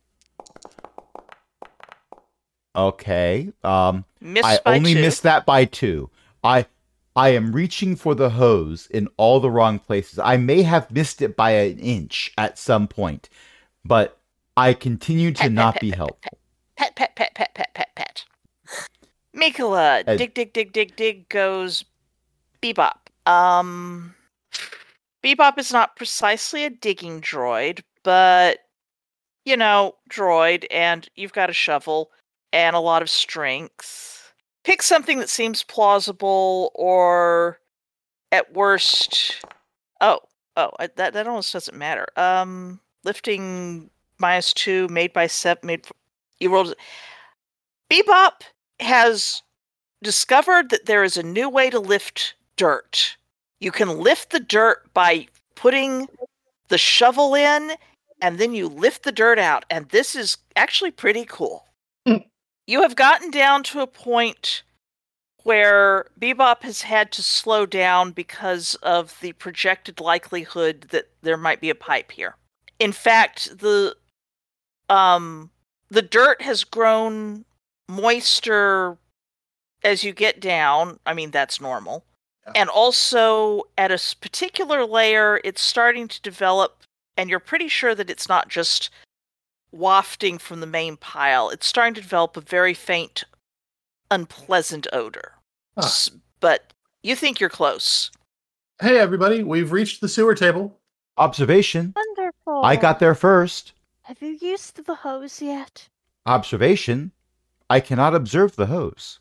Okay. Um, Missed I by only two. missed that by two. I I am reaching for the hose in all the wrong places. I may have missed it by an inch at some point, but I continue to Pet, not pet, be pet, helpful. Pet, pet, pet, pet, pet, pet, pet. Mikola, Uh, dig, dig, dig, dig, dig goes Bebop. Um, Bebop is not precisely a digging droid, but, you know, droid, and you've got a shovel and a lot of strength. Pick something that seems plausible, or at worst, oh, oh, I- that that almost doesn't matter. Um, lifting minus two, made by seven, made. You rolled. Bebop has discovered that there is a new way to lift dirt. You can lift the dirt by putting the shovel in, and then you lift the dirt out, and this is actually pretty cool. Mm. You have gotten down to a point where Bebop has had to slow down because of the projected likelihood that there might be a pipe here. In fact, the um the dirt has grown moister as you get down. I mean, that's normal. Yeah. And also, at a s- particular layer, it's starting to develop, and you're pretty sure that it's not just wafting from the main pile. It's starting to develop a very faint, unpleasant odor. Ah. S- But you think you're close. Hey, everybody, we've reached the sewer table. Observation. Wonderful. I got there first. Have you used the hose yet? Observation. I cannot observe the hose.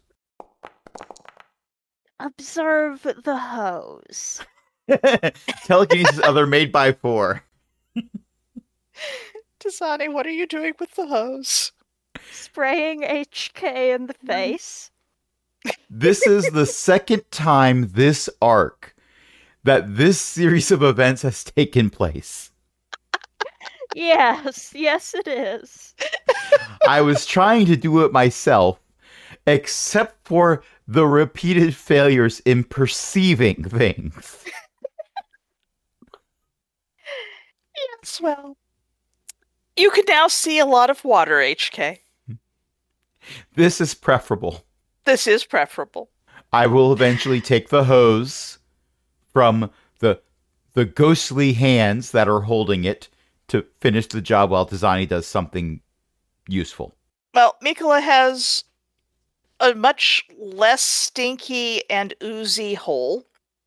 Observe the hose. Telekinesis other made by four. Tasani, what are you doing with the hose? Spraying H K in the face. This is the second time this arc that this series of events has taken place. Yes, yes it is. I was trying to do it myself, except for the repeated failures in perceiving things. Yes, well. You can now see a lot of water, H K. This is preferable. This is preferable. I will eventually take the hose from the the ghostly hands that are holding it to finish the job while Tizani does something useful. Well, Mikola has a much less stinky and oozy hole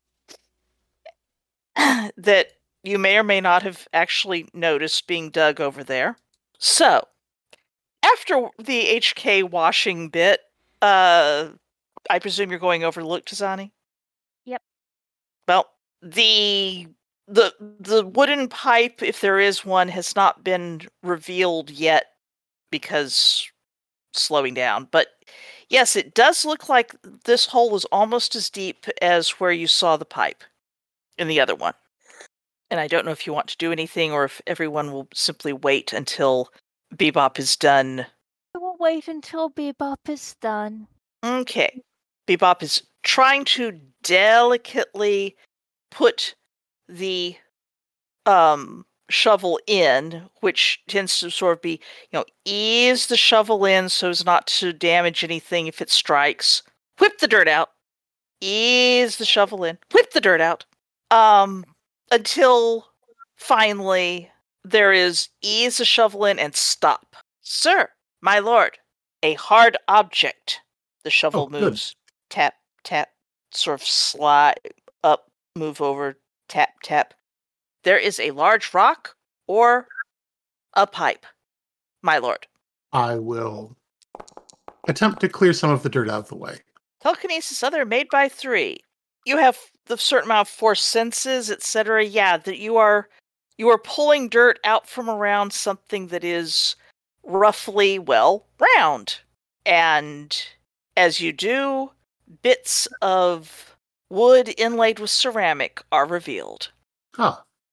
that you may or may not have actually noticed being dug over there. So, after the H K washing bit, uh, I presume you're going over to look, Tizani? Yep. Well, the the the wooden pipe, if there is one, has not been revealed yet because slowing down. But yes, it does look like this hole is almost as deep as where you saw the pipe in the other one. And I don't know if you want to do anything or if everyone will simply wait until Bebop is done. We'll wait until Bebop is done. Okay. Bebop is trying to delicately put the um shovel in, which tends to sort of be, you know, ease the shovel in so as not to damage anything if it strikes. Whip the dirt out. Ease the shovel in. Whip the dirt out. Um, until finally there is ease the shovel in and stop. Sir, my lord, a hard object. The shovel Oh, good. moves. Tap, tap, sort of slide up, move over, tap, tap. There is a large rock or a pipe, my lord. I will attempt to clear some of the dirt out of the way. Telekinesis other made by three. You have the certain amount of force senses, et cetera. Yeah, that you are you are pulling dirt out from around something that is roughly, well, round. And as you do, bits of wood inlaid with ceramic are revealed. Ah,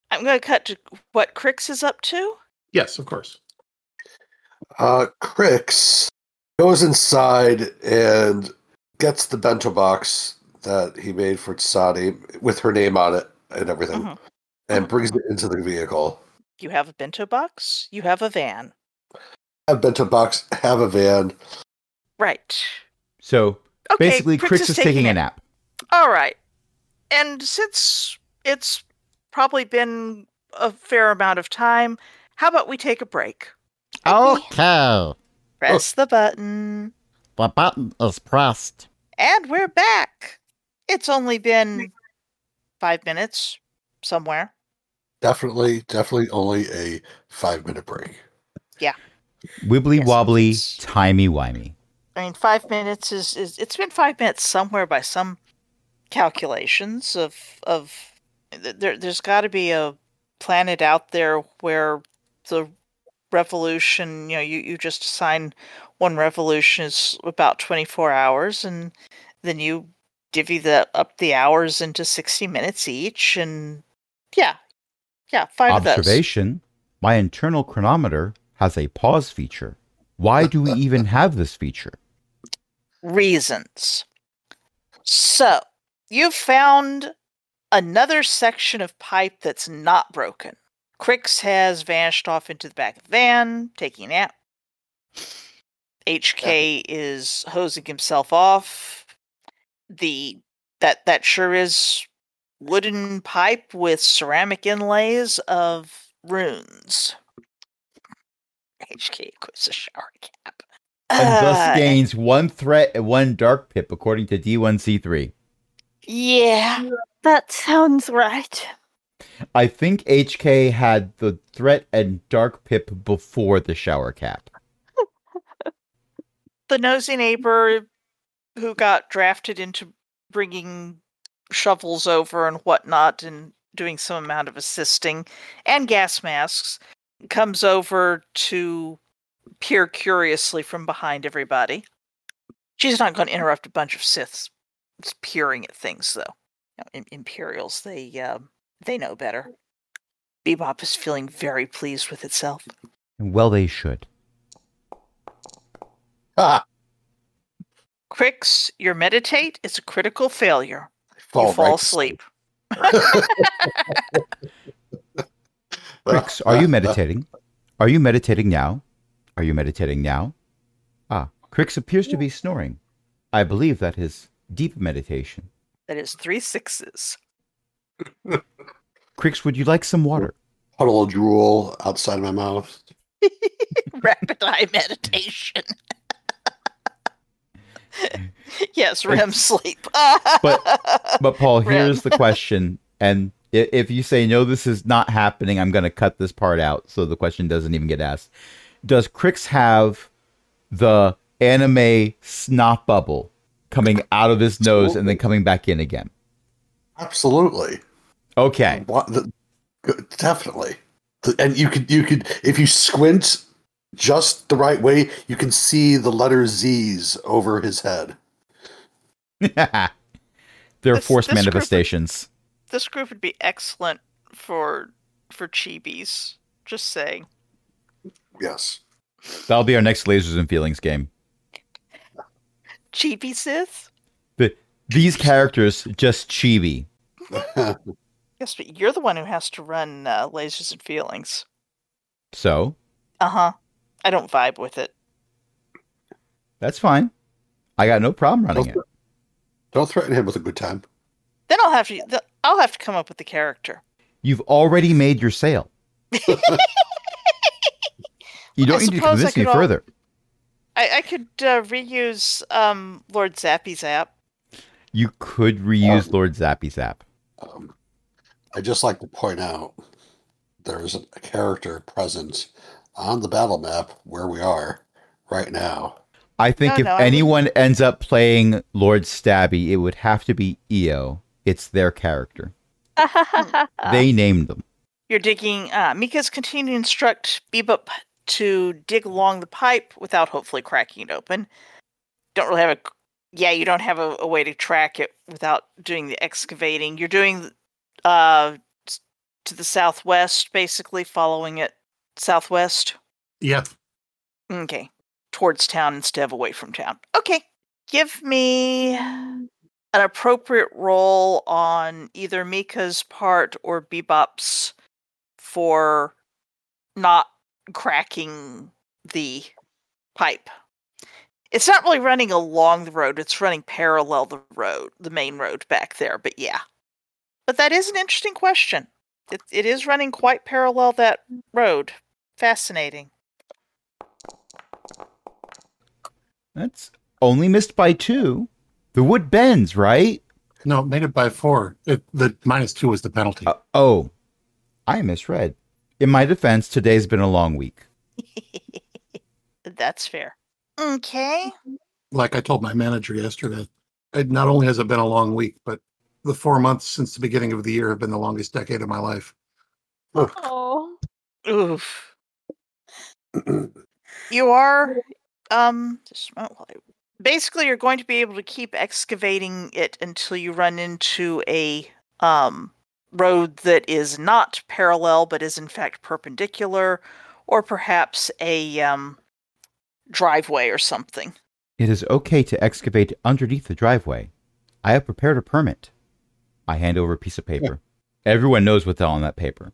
I'm going to cut to what Crix is up to. Yes, of course. Uh, Crix goes inside and gets the bento box that he made for Tsadi with her name on it and everything, Mhm. and Mhm. brings it into the vehicle. You have a bento box. You have a van. Have bento box, have a van. Right. So Okay, basically, Crix Crix is is taking taking a it. nap. All right. And since it's probably been a fair amount of time, how about we take a break? Okay. Press the button. The button is pressed. And we're back. It's only been five minutes somewhere. Definitely, definitely only a five minute break. Wibbly Yes, wobbly, it's- timey wimey. I mean, five minutes is, is it's been five minutes somewhere by some calculations of of there. There's got to be a planet out there where the revolution, you know, you, you just assign one revolution is about twenty-four hours, and then you divvy the up the hours into sixty minutes each, and yeah, yeah, five of those. Observation. My internal chronometer has a pause feature. Why do we even have this feature? Reasons. So, you've found another section of pipe that's not broken. Crix has vanished off into the back of the van, taking a nap. H K is hosing himself off. The that that sure is wooden pipe with ceramic inlays of runes. H K equips a shower cap. And thus Uh, gains one threat and one dark pip, according to D one C three. Yeah. That sounds right. I think H K had the threat and dark pip before the shower cap. The nosy neighbor who got drafted into bringing shovels over and whatnot and doing some amount of assisting and gas masks comes over to peer curiously from behind everybody. She's not going to interrupt a bunch of Siths peering at things, though. You know, im- Imperials, they uh, they know better. Bebop is feeling very pleased with itself. Well, they should. Ah, Crix, your meditate is a critical failure. fall you fall right to asleep. Crix, are you meditating? Are you meditating now? Are you meditating now? Ah, Crix appears to be snoring. I believe that is deep meditation. That is three sixes. Crix, would you like some water? Puddle of drool outside of my mouth. Rapid eye meditation. Yes, R E M sleep. But- But Paul, Rim. here's the question, and i- if you say no, this is not happening, I'm going to cut this part out so the question doesn't even get asked. Does Crix have the anime snot bubble coming out of his nose and then coming back in again? Absolutely. Okay. What, the, good- definitely. The- and you could, you could, if you squint just the right way, you can see the letter Z's over his head. They're This- force this group- manifestations. This group would be excellent for for chibis. Just saying. Yes. That'll be our next Lasers and Feelings game. Chibi Sith? The, these characters just chibi. Yes, but you're the one who has to run uh, Lasers and Feelings. So, Uh huh. I don't vibe with it. that's fine. I got no problem running it. Don't threaten him with a good time. Then I'll have to. th- I'll have to come up with the character. You've already made your sale. You don't I need to suppose I convince me could al- further. I, I could uh, reuse um, Lord Zappy Zap. You could reuse Um, Lord Zappy Zap. Um, I'd just like to point out there's a character present on the battle map where we are right now. I think No, if no, I anyone ends up playing Lord Stabby, it would have to be E O. It's their character. They named them. You're digging. Uh, Mika's continuing to instruct Bebop to dig along the pipe without hopefully cracking it open. Don't really have a. Yeah, you don't have a, a way to track it without doing the excavating. You're doing uh, s- to the southwest, basically following it southwest. Yeah. Okay. Towards town instead of away from town. Okay. Give me an appropriate roll on either Mika's part or Bebop's for not cracking the pipe. It's not really running along the road, it's running parallel the road, the main road back there, but yeah. But that is an interesting question. It, it is running quite parallel that road. Fascinating. That's only missed by two. The wood bends, right? No, made it by four. It, the minus two was the penalty. Uh, oh, I misread. In my defense, today's been a long week. That's fair. Okay. Like I told my manager yesterday, it not only has it been a long week, but the four months since the beginning of the year have been the longest decade of my life. Oh. Oof. You are, um, just a moment while I- basically you're going to be able to keep excavating it until you run into a um, road that is not parallel, but is in fact perpendicular, or perhaps a um, driveway or something. It is okay to excavate underneath the driveway. I have prepared a permit. I hand over a piece of paper. Everyone knows what's on that paper.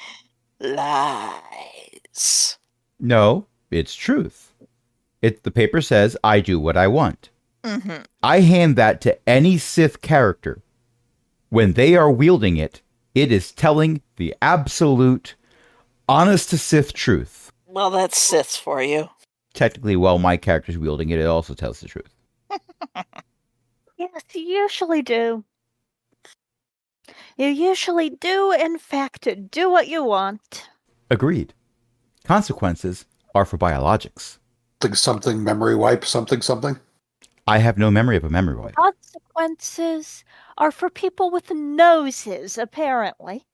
Lies. No, it's truth. It, the paper says I do what I want. Mm-hmm. I hand that to any Sith character. When they are wielding it, it is telling the absolute, honest to Sith truth. Well, that's Sith for you. Technically, while my character's wielding it, it also tells the truth. Yes, you usually do. You usually do, in fact, do what you want. Agreed. Consequences are for biologics. Something, something, memory wipe, something, something. I have no memory of a memory wipe. Consequences are for people with noses, apparently.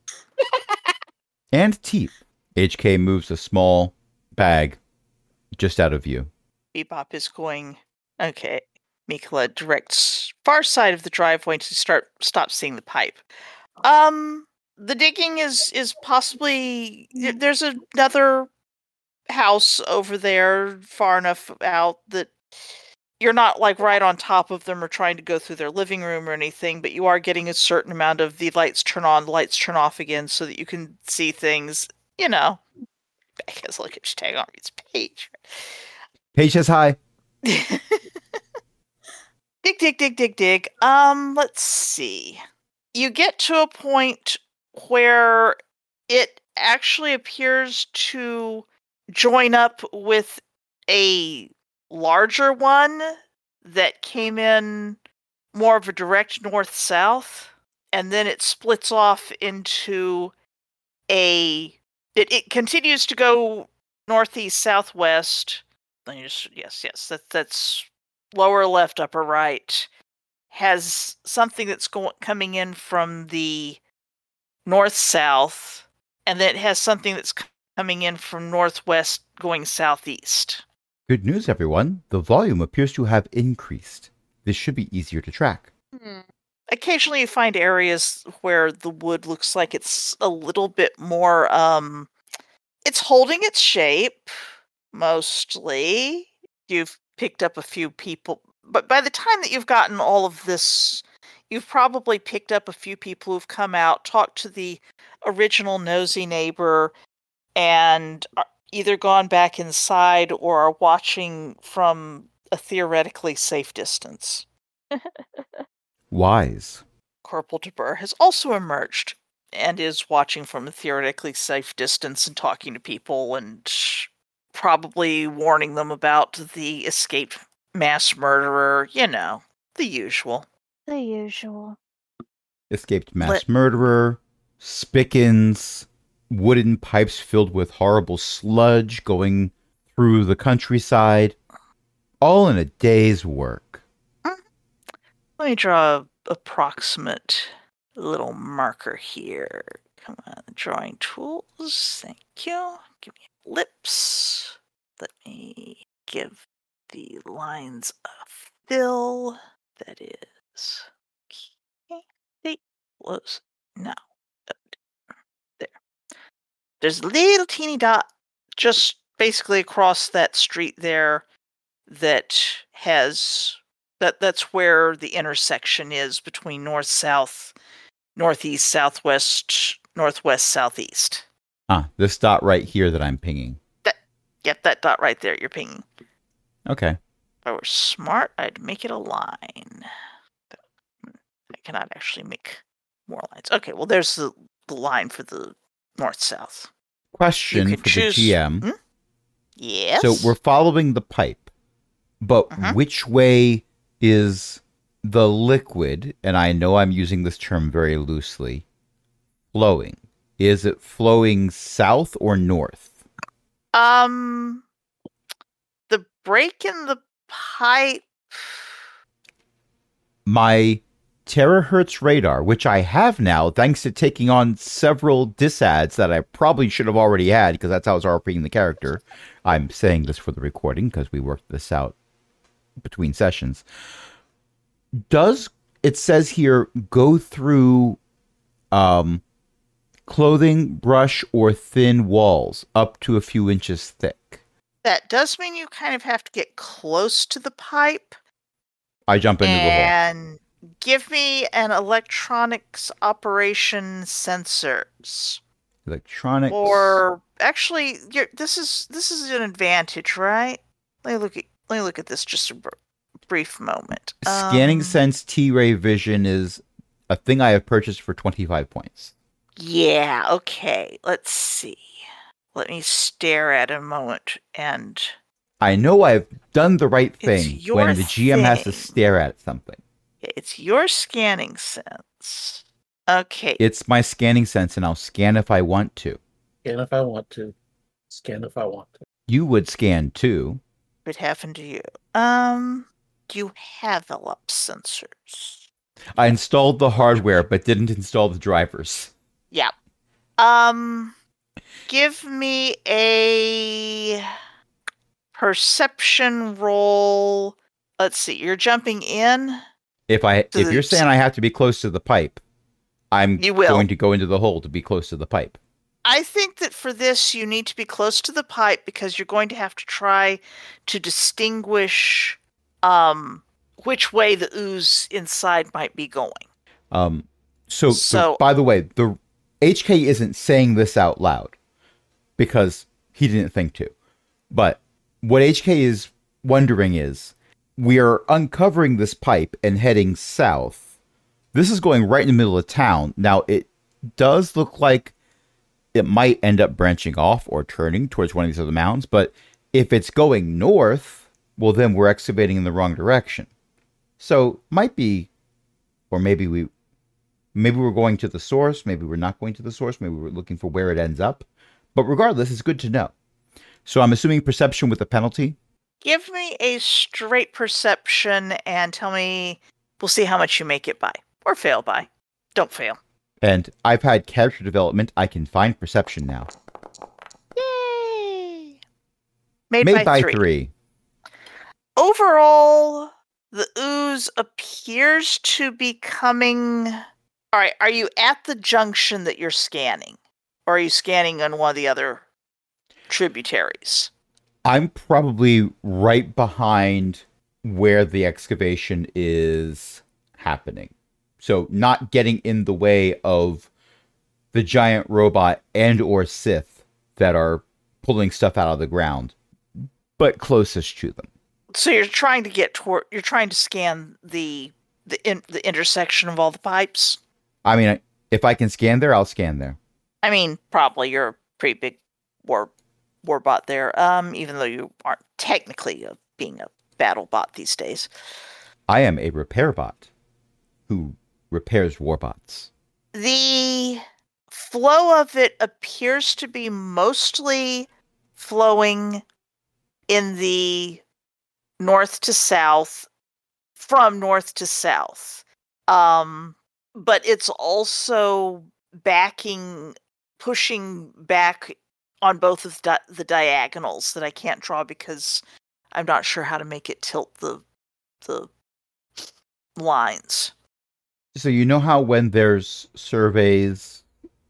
And teeth. H K moves a small bag just out of view. Bebop is going. Okay. Mikla directs far side of the driveway to start stop seeing the pipe. Um, the digging is is possibly there's another house over there far enough out that you're not like right on top of them or trying to go through their living room or anything, but you are getting a certain amount of the lights turn on, the lights turn off again so that you can see things, you know. I guess look at tag on its page. Page says hi. dig, dig, dig, dig, dig. Um, let's see. You get to a point where it actually appears to join up with a larger one that came in more of a direct north-south, and then it splits off into a... It, it continues to go northeast, southwest. Let me just, yes, yes, that, that's lower left, upper right. Has something that's going coming in from the north-south, and then it has something that's coming in from northwest going southeast. Good news, everyone. The volume appears to have increased. This should be easier to track. Hmm. Occasionally you find areas where the wood looks like it's a little bit more, um, it's holding its shape, mostly. You've picked up a few people, but by the time that you've gotten all of this, you've probably picked up a few people who've come out, talked to the original nosy neighbor, and are either gone back inside or are watching from a theoretically safe distance. Wise. Corporal DeBur has also emerged and is watching from a theoretically safe distance and talking to people and probably warning them about the escaped mass murderer, you know, the usual. The usual. Escaped mass Let- murderer, spickins, wooden pipes filled with horrible sludge going through the countryside. All in a day's work. Let me draw a approximate little marker here. Come on, drawing tools. Thank you. Give me ellipse. Let me give the lines a fill. That is okay. They close. No. there's a little teeny dot just basically across that street there that has that that's where the intersection is between north south, northeast southwest, northwest southeast. Ah, this dot right here that I'm pinging. Yep, that dot right there you're pinging. Okay. If I were smart, I'd make it a line. I cannot actually make more lines. Okay, well, there's the, the line for the north-south. Question You for could choose- the G M. Hmm? Yes. So we're following the pipe, but Mhm. which way is the liquid, and I know I'm using this term very loosely, flowing? Is it flowing south or north? Um, the break in the pipe. My terahertz radar, which I have now thanks to taking on several disads that I probably should have already had because that's how I was RPing the character. I'm saying this for the recording because we worked this out between sessions. Does, it says here, go through um, clothing, brush, or thin walls up to a few inches thick? That does mean you kind of have to get close to the pipe I jump into the hole. and give me an electronics operation sensors. Electronics. Or actually, you're, this is this is an advantage, right? Let me look at let me look at this just a br- brief moment. Scanning Um, Sense T-Ray Vision is a thing I have purchased for twenty-five points. Yeah. Okay. Let's see. Let me stare at a moment and. I know I've done the right It's thing your when the G M has to thing. stare at something. It's your scanning sense. Okay. It's my scanning sense, and I'll scan if I want to. Scan if I want to. Scan if I want to. You would scan too. What happened to you? Um, do you have L up sensors? I installed the hardware, but didn't install the drivers. Yeah. Um, give me a perception roll. Let's see. You're jumping in. If I, So if you're the- saying I have to be close to the pipe, I'm You will. going to go into the hole to be close to the pipe. I think that for this, you need to be close to the pipe because you're going to have to try to distinguish um, which way the ooze inside might be going. Um, so, the- So- by the way, the H K isn't saying this out loud because he didn't think to. But what H K is wondering is, we are uncovering this pipe and heading south. This is going right in the middle of town. Now, it does look like it might end up branching off or turning towards one of these other mountains. But if it's going north, well, then we're excavating in the wrong direction. So, might be, or maybe we, maybe we're going to the source. Maybe we're not going to the source. Maybe we're looking for where it ends up. But regardless, it's good to know. So I'm assuming perception with a penalty. Give me a straight perception and tell me. We'll see how much you make it by or fail by. Don't fail. And I've had character development. I can find perception now. Yay! Made, Made by, by three. three. Overall, the ooze appears to be coming. All right, are you at the junction that you're scanning? Or are you scanning on one of the other tributaries? I'm probably right behind where the excavation is happening. So not getting in the way of the giant robot and or Sith that are pulling stuff out of the ground, but closest to them. So you're trying to get toward. You're trying to scan the the in, the intersection of all the pipes. I mean, if I can scan there, I'll scan there. I mean, probably you're a pretty big war war bot there. Um, even though you aren't technically a, being a battle bot these days. I am a repair bot who repairs warbots. The flow of it appears to be mostly flowing in the north to south, from north to south. Um, but it's also backing, pushing back on both of di- the diagonals that I can't draw because I'm not sure how to make it tilt the the lines. So you know how when there's surveys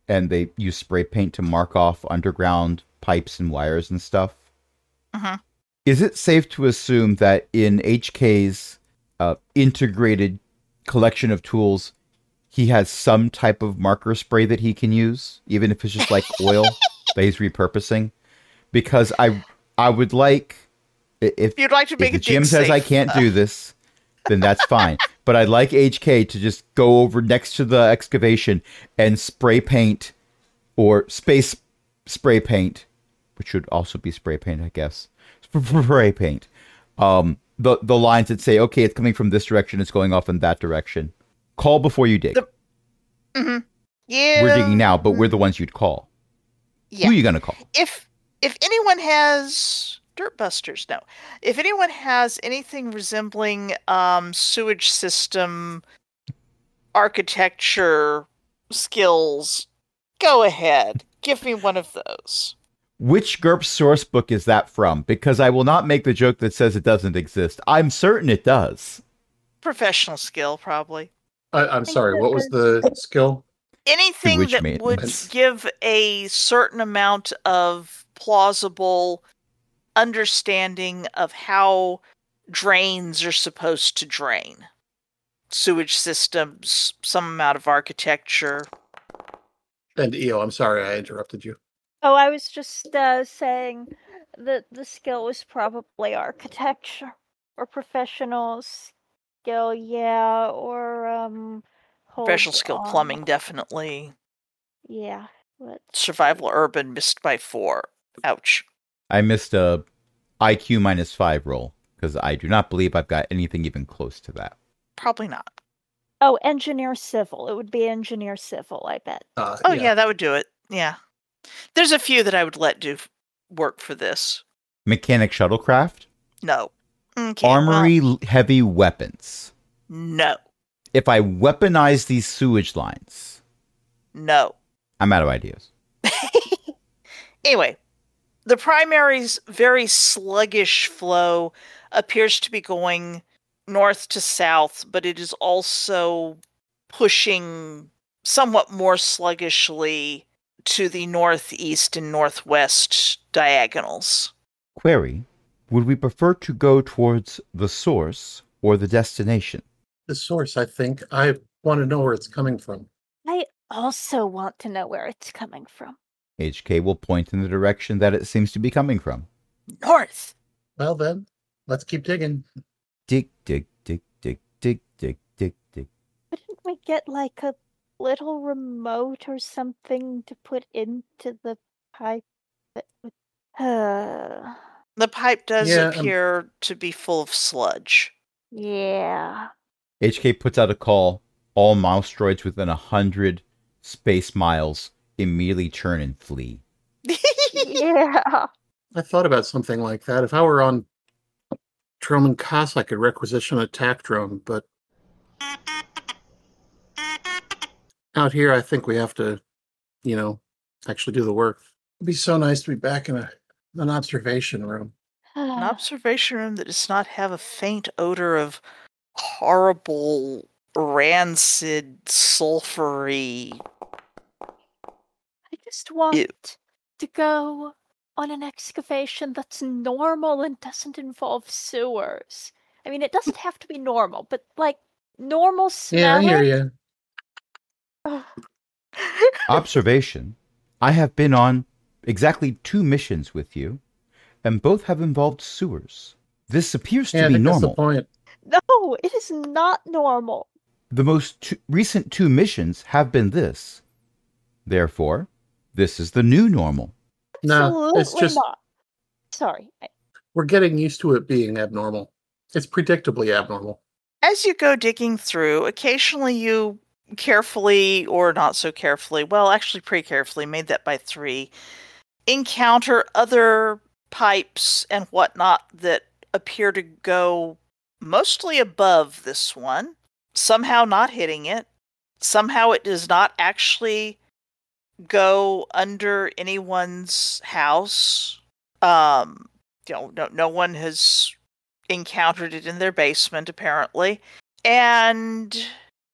and they use spray paint to mark off underground pipes and wires and stuff. Uh-huh. Is it safe to assume that in H K's uh, integrated collection of tools, he has some type of marker spray that he can use, even if it's just like oil that he's repurposing? Because I I would like, if, You'd like to if make the it gym dig says I safe. can't do this, then that's fine. But I'd like H K to just go over next to the excavation and spray paint, or space spray paint, which should also be spray paint, I guess. Spray paint. Um, the the lines that say, okay, it's coming from this direction, it's going off in that direction. Call before you dig. The- Mm-hmm. Yeah. We're digging now, but we're the ones you'd call. Yeah. Who are you gonna call? If if anyone has dirt busters, no. If anyone has anything resembling um, sewage system architecture skills, go ahead. Give me one of those. Which GURPS source book is that from? Because I will not make the joke that says it doesn't exist. I'm certain it does. Professional skill, probably. I, I'm sorry. What was the skill? Anything Sewage that would maintenance. give a certain amount of plausible understanding of how drains are supposed to drain. Sewage systems, some amount of architecture. And E O, I'm sorry I interrupted you. Oh, I was just uh, saying that the skill was probably architecture or professional skill, yeah, or um, Professional hold skill, on. plumbing, definitely. Yeah. Let's Survival urban, missed by four. Ouch. I missed a I Q minus five roll because I do not believe I've got anything even close to that. Probably not. Oh, engineer civil. It would be engineer civil, I bet. Uh, Oh, yeah. that would do it. Yeah. There's a few that I would let do f- work for this. Mechanic shuttlecraft, No. Okay, well, armory l- heavy weapons. no. If I weaponize these sewage lines, No. I'm out of ideas. Anyway, the primary's very sluggish flow appears to be going north to south, but it is also pushing somewhat more sluggishly to the northeast and northwest diagonals. Query, would we prefer to go towards the source or the destination? The source, I think. I want to know where it's coming from. I also want to know where it's coming from. H K will point in the direction that it seems to be coming from. North. Well, then, let's keep digging. Dig, dig, dig, dig, dig, dig, dig, dig. Couldn't we get like a little remote or something to put into the pipe that would uh The pipe does Yeah, um, appear to be full of sludge. yeah. H K puts out a call. All mouse droids within a hundred space miles immediately turn and flee. Yeah. I thought about something like that. If I were on Truman Cass, I could requisition a tac drone, but out here, I think we have to, you know, actually do the work. It'd be so nice to be back in a, an observation room. An observation room that does not have a faint odor of horrible, rancid, sulfury. I just want to go on an excavation that's normal and doesn't involve sewers. I mean, it doesn't have to be normal, but like normal Yeah, I smell. hear you. Observation. I have been on exactly two missions with you, and both have involved sewers. This appears to Yeah, I be think that's the normal. point. No, it is not normal. The most two, recent two missions have been this. Therefore, this is the new normal. No, Absolutely it's just not. Sorry. I- we're getting used to it being abnormal. It's predictably abnormal. As you go digging through, occasionally you carefully, or not so carefully, well, actually pretty carefully, made that by three, encounter other pipes and whatnot that appear to go mostly above this one, somehow not hitting it. Somehow it does not actually go under anyone's house. Um, you know, no, no one has encountered it in their basement, apparently. And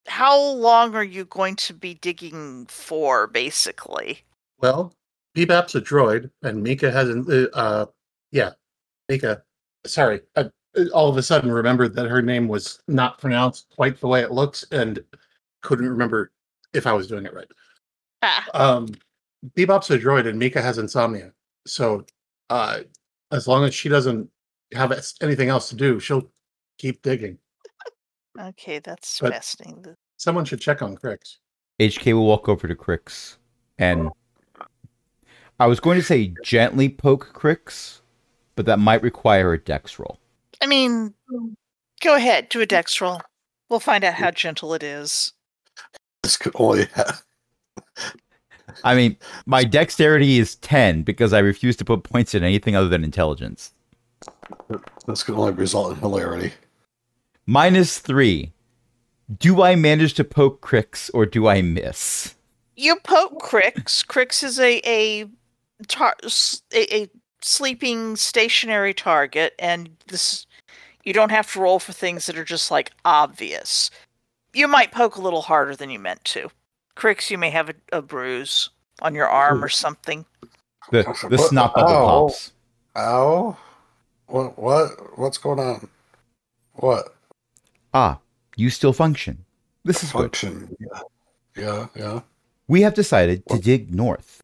how long are you going to be digging for, basically? Well, Bebop's a droid, and Mika hasn't. Uh, uh, yeah, Mika. Sorry, I all of a sudden remembered that her name was not pronounced quite the way it looks, and couldn't remember if I was doing it right. Ah, Um, Bebop's a droid, and Mika has insomnia. So, uh, as long as she doesn't have s- anything else to do, she'll keep digging. okay, that's But- fascinating. Someone should check on Crix. H K will walk over to Crix and I was going to say gently poke Crix, but that might require a dex roll. I mean, go ahead, do a dex roll. We'll find out how gentle it is. This could only have. I mean, my dexterity is ten because I refuse to put points in anything other than intelligence. This could only result in hilarity. Minus three. Do I manage to poke Crix or do I miss? You poke Crix. Crix is a a, tar- s- a a sleeping stationary target, and this you don't have to roll for things that are just like obvious. You might poke a little harder than you meant to. Crix, you may have a, a bruise on your arm or something. The the What- snot bubble ow. pops. Ow? What? What? What's going on? What? Ah, you still function. This is good. Function. Yeah. Yeah. Yeah. We have decided to dig north.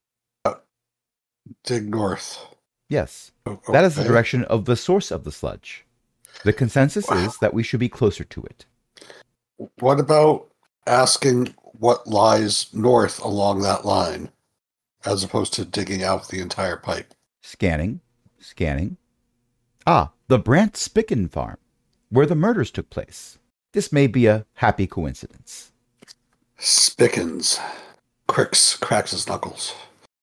Dig north. Yes, O- that is the okay. direction of the source of the sludge. The consensus Wow. is that we should be closer to it. What about asking what lies north along that line, as opposed to digging out the entire pipe? Scanning, scanning. Ah, the Brant Spicken farm, where the murders took place. This may be a happy coincidence. Spickens. Crix cracks his knuckles.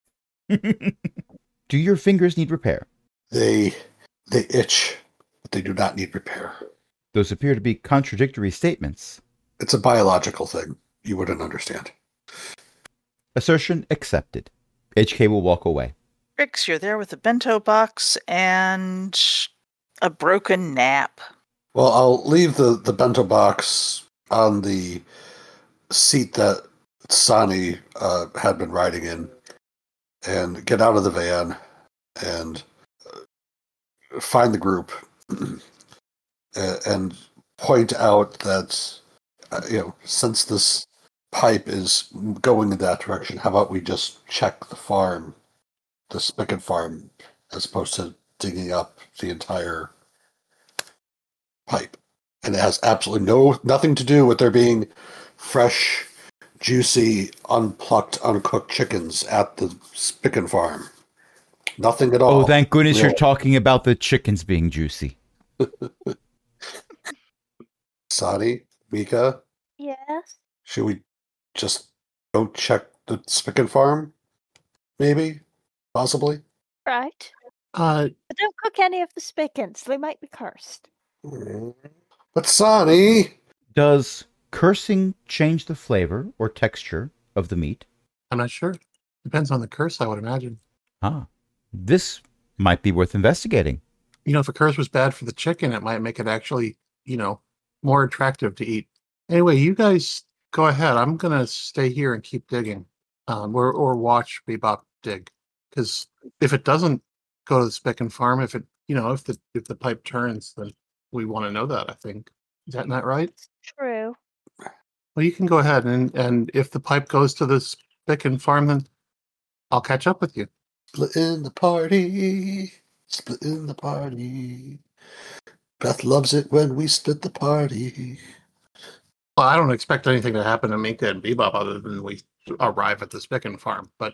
Do your fingers need repair? They they itch, but they do not need repair. Those appear to be contradictory statements. It's a biological thing. You wouldn't understand. Assertion accepted. H K will walk away. Crix, you're there with a bento box and a broken nap. Well, I'll leave the, the bento box on the seat that Sani uh, had been riding in and get out of the van and uh, find the group and, and point out that, uh, you know, since this pipe is going in that direction, how about we just check the farm, the Spigot farm, as opposed to digging up the entire pipe. And it has absolutely no nothing to do with there being fresh, juicy, unplucked, uncooked chickens at the Spicken farm. Nothing at all. Oh, thank goodness Yeah. you're talking about the chickens being juicy. Sadi, Mika, Yes. should we just go check the Spicken farm? Maybe? Possibly? Right. Uh, But don't cook any of the spickens. They might be cursed. But Sani! Does cursing change the flavor or texture of the meat? I'm not sure. Depends on the curse, I would imagine. Ah, this might be worth investigating. You know, if a curse was bad for the chicken, it might make it actually, you know, more attractive to eat. Anyway, you guys go ahead. I'm gonna stay here and keep digging, um, or or watch Bebop dig. Because if it doesn't go to the Spicken farm, if it, you know, if the if the pipe turns, then we want to know that. I think is that not right? True. Well, you can go ahead and and if the pipe goes to the Spicken farm, then I'll catch up with you. Split in the party. Split in the party. Beth loves it when we split the party. Well, I don't expect anything to happen to Minka and Bebop other than we arrive at the Spicken farm. But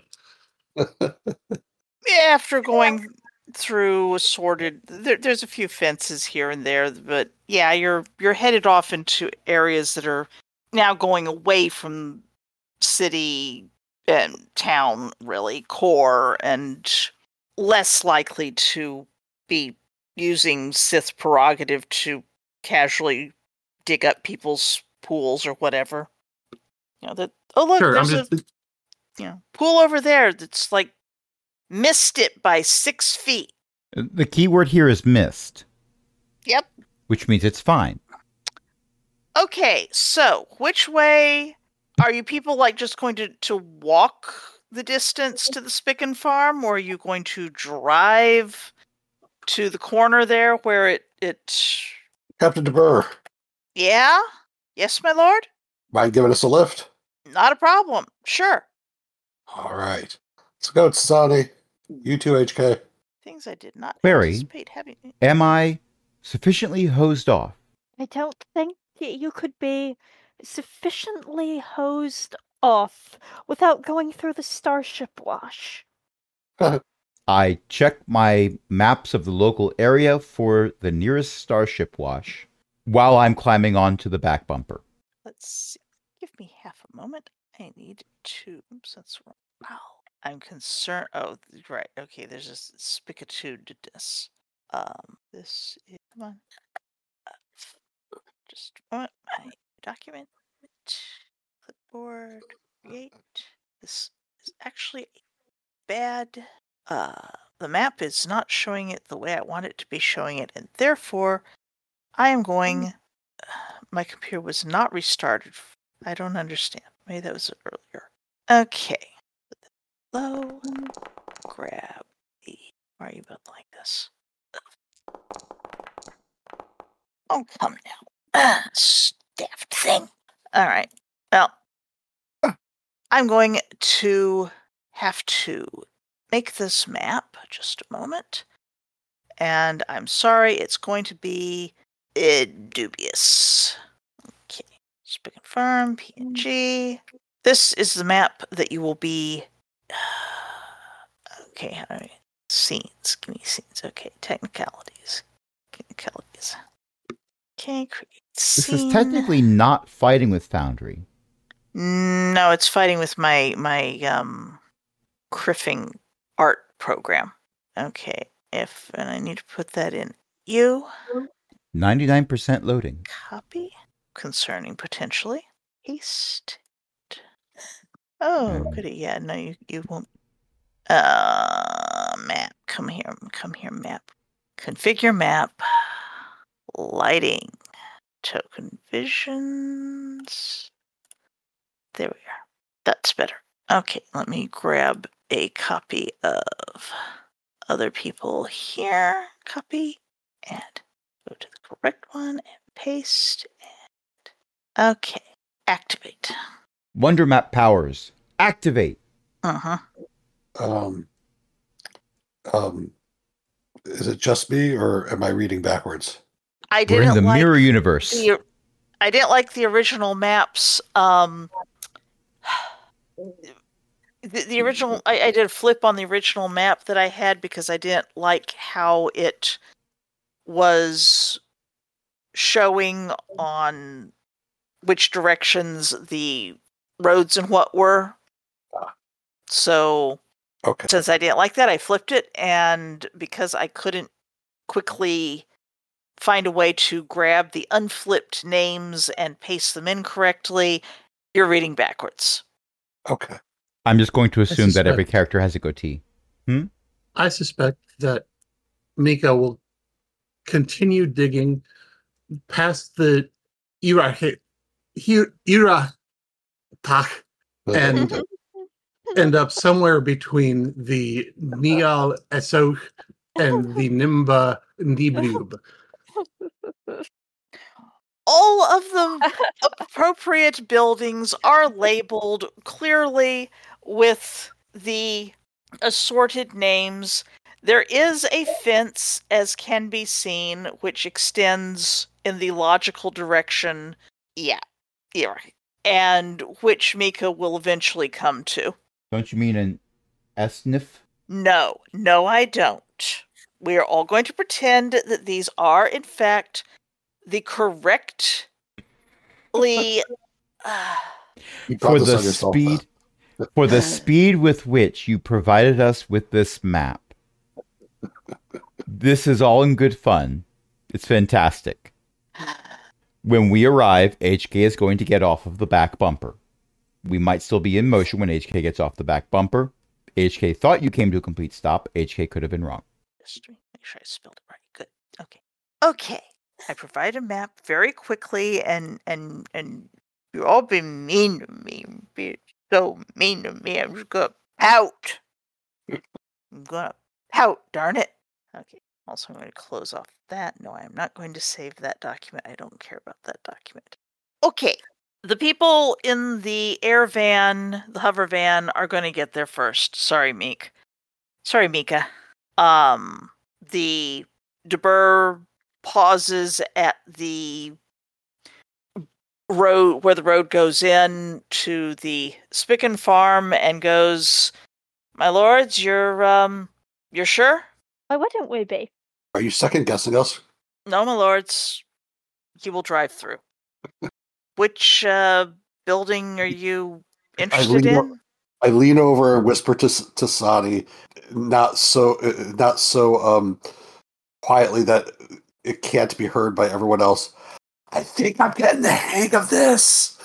After going through assorted, there, there's a few fences here and there, but yeah, you're you're headed off into areas that are now going away from city and town, really core, and less likely to be using Sith prerogative to casually dig up people's pools or whatever. You know that. Oh look, sure, I'm there's just a you know pool over there that's like missed it by six feet. The key word here is missed, Yep. which means it's fine. Okay, so which way are you people like just going to, to walk the distance to the Spicken farm, or are you going to drive to the corner there where it it Captain DeBurr, Yeah? Yes, my lord? mind giving us a lift? Not a problem. Sure. All right. Let's go, Tsani. You too, H K. Things I did not Query. anticipate having. Am I sufficiently hosed off? I don't think y- you could be sufficiently hosed off without going through the Starship Wash. I check my maps of the local area for the nearest Starship Wash while I'm climbing onto the back bumper. Let's see. Give me half a moment. I need to. Oops, that's wrong. Wow. I'm concerned. Oh, th- right. Okay, there's this spicatudinous. Um, this is. Come on. Uh, just a moment. My document. Clipboard. Create. This is actually bad. Uh, the map is not showing it the way I want it to be showing it, and therefore, I am going. My computer was not restarted. I don't understand. Maybe that was earlier. Okay. Put that low. Grab the. Why are you about like this? Oh, come now. Ah, staffed thing. All right. Well, I'm going to have to make this map. Just a moment. And I'm sorry, it's going to be uh, dubious. Okay. Spicken Farm, P N G. This is the map that you will be. Okay, how do I, scenes. Give me scenes. Okay, technicalities. Technicalities. Okay, create This scene. is technically not fighting with Foundry. No, it's fighting with my my um Criffing art program. Okay, if and I need to put that in you ninety-nine percent loading. copy concerning potentially paste. Oh, Mm. goody. Yeah, no, you you won't. Uh, map. Come here. Come here. Map. Configure map. Lighting. Token visions. There we are. That's better. Okay, let me grab a copy of other people here. Copy and go to the correct one and paste. And okay, activate. Wonder Map powers. Activate. Uh huh. Um, um, is it just me, or am I reading backwards? I We're didn't in the like mirror universe. the. I didn't like the original maps. Um, the, the original. I, I did a flip on the original map that I had because I didn't like how it was showing on which directions the roads and what were. So Okay. since I didn't like that, I flipped it, and because I couldn't quickly find a way to grab the unflipped names and paste them in correctly, you're reading backwards. Okay. I'm just going to assume that every suspect- character has a goatee. I suspect that Mika will continue digging past the Ira Ira Tak and end up somewhere between the Nial Esoch and the Nimba Niblub. All of the appropriate buildings are labeled clearly with the assorted names. There is a fence, as can be seen, which extends in the logical direction. Yeah, yeah, right. And which Mika will eventually come to. Don't you mean an S N F? No, no, I don't. We are all going to pretend that these are, in fact, the correctly. Uh, You brought For this the on yourself. speed for the speed with which you provided us with this map. This is all in good fun. It's fantastic. When we arrive, H K is going to get off of the back bumper. We might still be in motion when H K gets off the back bumper. H K thought you came to a complete stop. H K could have been wrong. Just make sure I spelled it right. Good. Okay. Okay. I provide a map very quickly, and and and you're all being mean to me. Be so mean to me. I'm just gonna pout. I'm gonna pout. Darn it. Okay. Also, I'm going to close off that. No, I am not going to save that document. I don't care about that document. Okay. The people in the air van, the hover van, are going to get there first. Sorry, Meek. Sorry, Mika. Um, the DeBur pauses at the road where the road goes in to the Spicken farm and goes, "My lords, you're um, you're sure?" Why wouldn't we be? Are you second guessing us? No, my lords. You will drive through. Which uh, building are you interested lean o- in? I lean over and whisper to to Sani, not so uh, not so um quietly that it can't be heard by everyone else. I think I'm getting the hang of this.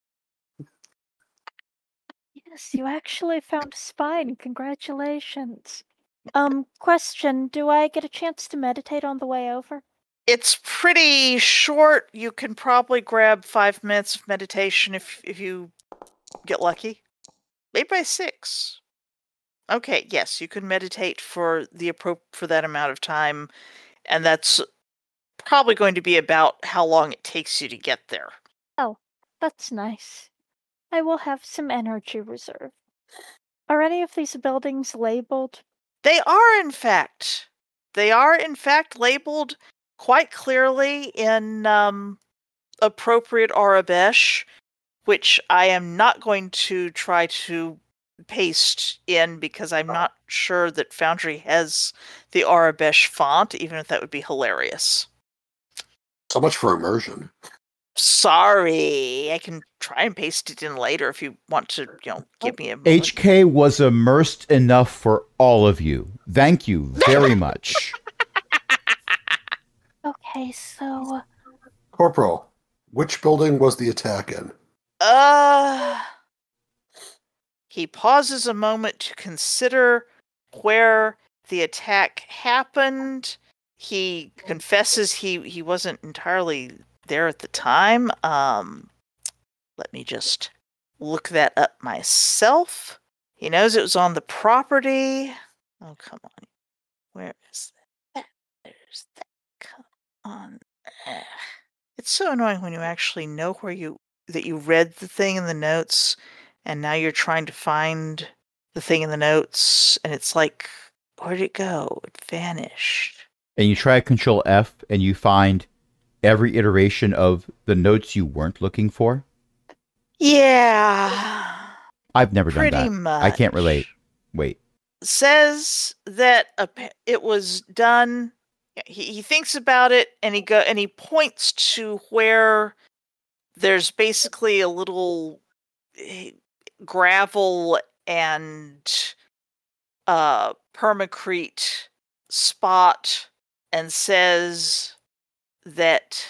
Yes, you actually found a spine. Congratulations. Um, question, do I get a chance to meditate on the way over? It's pretty short. You can probably grab five minutes of meditation if if you get lucky. Maybe by six. Okay, yes, you can meditate for the appro- for that amount of time, and that's probably going to be about how long it takes you to get there. Oh, that's nice. I will have some energy reserve. Are any of these buildings labeled? They are, in fact. They are, in fact, labeled quite clearly in um, appropriate Arabesh, which I am not going to try to paste in because I'm not sure that Foundry has the Arabesh font, even if that would be hilarious. So much for immersion. Sorry, I can try and paste it in later if you want to, you know, give me a moment. H K was immersed enough for all of you. Thank you very much. Okay, so Corporal, which building was the attack in? Uh, he pauses a moment to consider where the attack happened. He confesses he, he wasn't entirely there at the time. Um, let me just look that up myself. He knows it was on the property. Oh, come on. Where is that? There's that. Come on. Ugh. It's so annoying when you actually know where you that you read the thing in the notes, and now you're trying to find the thing in the notes, and it's like, where'd it go? It vanished. And you try Control F, and you find every iteration of the notes you weren't looking for. Yeah. I've never Pretty done that. much. I can't relate. Wait. Says that a, it was done. He, he thinks about it, and he go and he points to where there's basically a little eh, gravel and uh, permacrete spot, and says that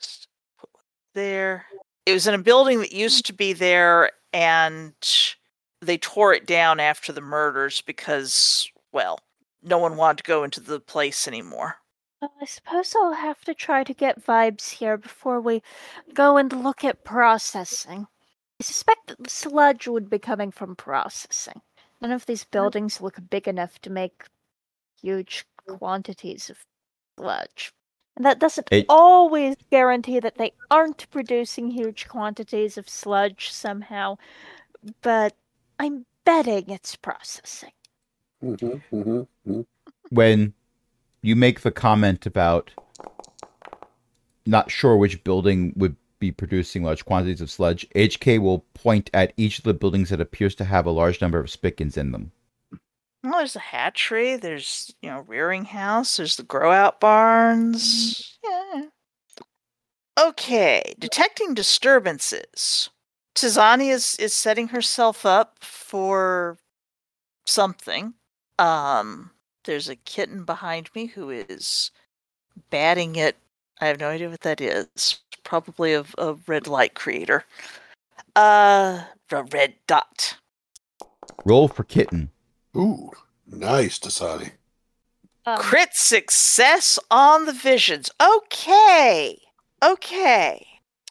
there it was in a building that used to be there, and they tore it down after the murders because, well, no one wanted to go into the place anymore. uh, I suppose I'll have to try to get vibes here before we go and look at processing. I suspect that the sludge would be coming from processing. None of these buildings look big enough to make huge quantities of sludge. And that doesn't It- always guarantee that they aren't producing huge quantities of sludge somehow, but I'm betting it's processing. Mm-hmm, mm-hmm, mm-hmm. When you make the comment about not sure which building would be producing large quantities of sludge, H K will point at each of the buildings that appears to have a large number of spickens in them. Well, there's the hatchery, there's, you know, rearing house, there's the grow out barns. Yeah. Okay, detecting disturbances. Tizani is, is setting herself up for something. Um, there's a kitten behind me who is batting it. I have no idea what that is. Probably a, a red light creator. Uh, a red dot. Roll for kitten. Ooh, nice, Dasani. Um, Crit success on the visions. Okay. Okay.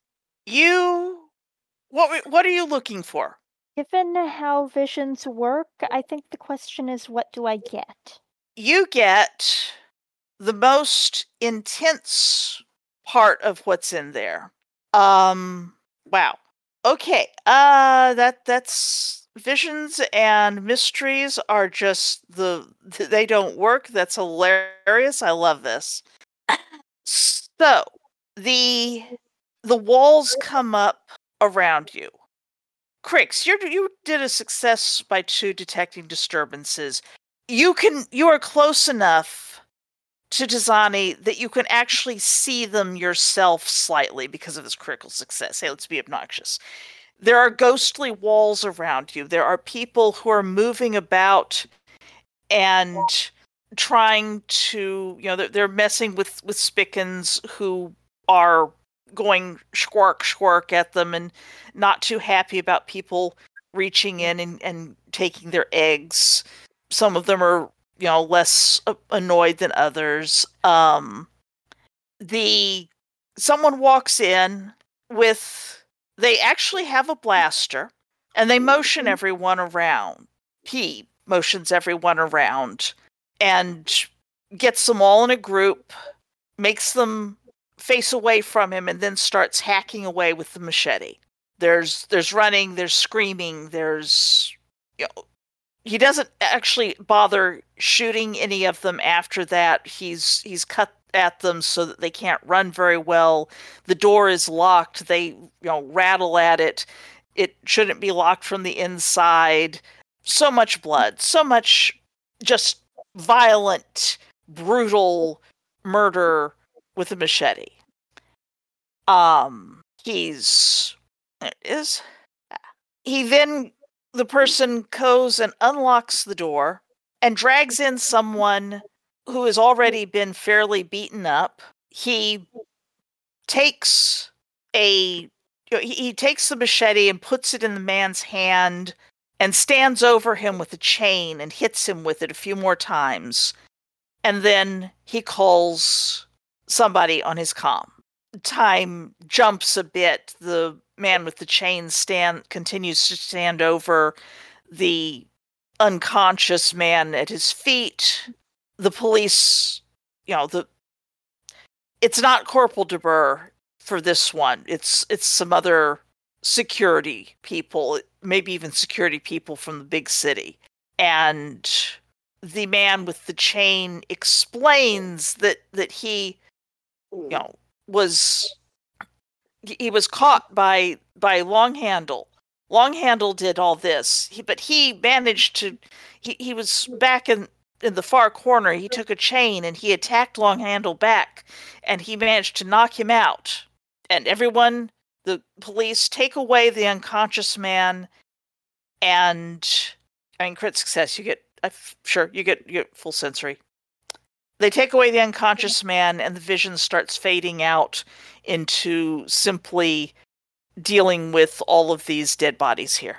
You what were- what are you looking for? Given how visions work, I think the question is, what do I get? You get the most intense part of what's in there. Um wow. Okay. Uh that that's visions and mysteries are just the they don't work. That's hilarious. I love this. So, the the walls come up around you. Crix, you you did a success by two detecting disturbances. You can you are close enough to Tizani that you can actually see them yourself slightly because of this critical success. Hey, let's be obnoxious. There are ghostly walls around you. There are people who are moving about and trying to, you know, they're, they're messing with with Spickens who are going squark squark at them and not too happy about people reaching in and, and taking their eggs. Some of them are, you know, less uh, annoyed than others. Um, the someone walks in with they actually have a blaster and they motion everyone around. He motions everyone around and gets them all in a group, makes them face away from him, and then starts hacking away with the machete. There's there's running, there's screaming, there's you know, he doesn't actually bother shooting any of them after that. He's he's cut at them so that they can't run very well. The door is locked. They you know rattle at it. It shouldn't be locked from the inside. So much blood, so much just violent, brutal murder with a machete. Um, he's it is he then the person goes and unlocks the door and drags in someone who has already been fairly beaten up. He takes a you know, he, he takes the machete and puts it in the man's hand and stands over him with a chain and hits him with it a few more times. And then he calls somebody on his comm. Time jumps a bit. The man with the chain stand continues to stand over the unconscious man at his feet. The police, you know, the it's not Corporal DeBurr for this one. It's it's some other security people, maybe even security people from the big city. And the man with the chain explains that that he, you know, was he was caught by by Longhandle. Longhandle did all this, he, but he managed to. He, he was back in in the far corner. He took a chain and he attacked Longhandle back, and he managed to knock him out. And everyone, the police, take away the unconscious man, and I mean, crit success. You get, uh, sure, you get you get full sensory. They take away the unconscious man, and the vision starts fading out into simply dealing with all of these dead bodies here.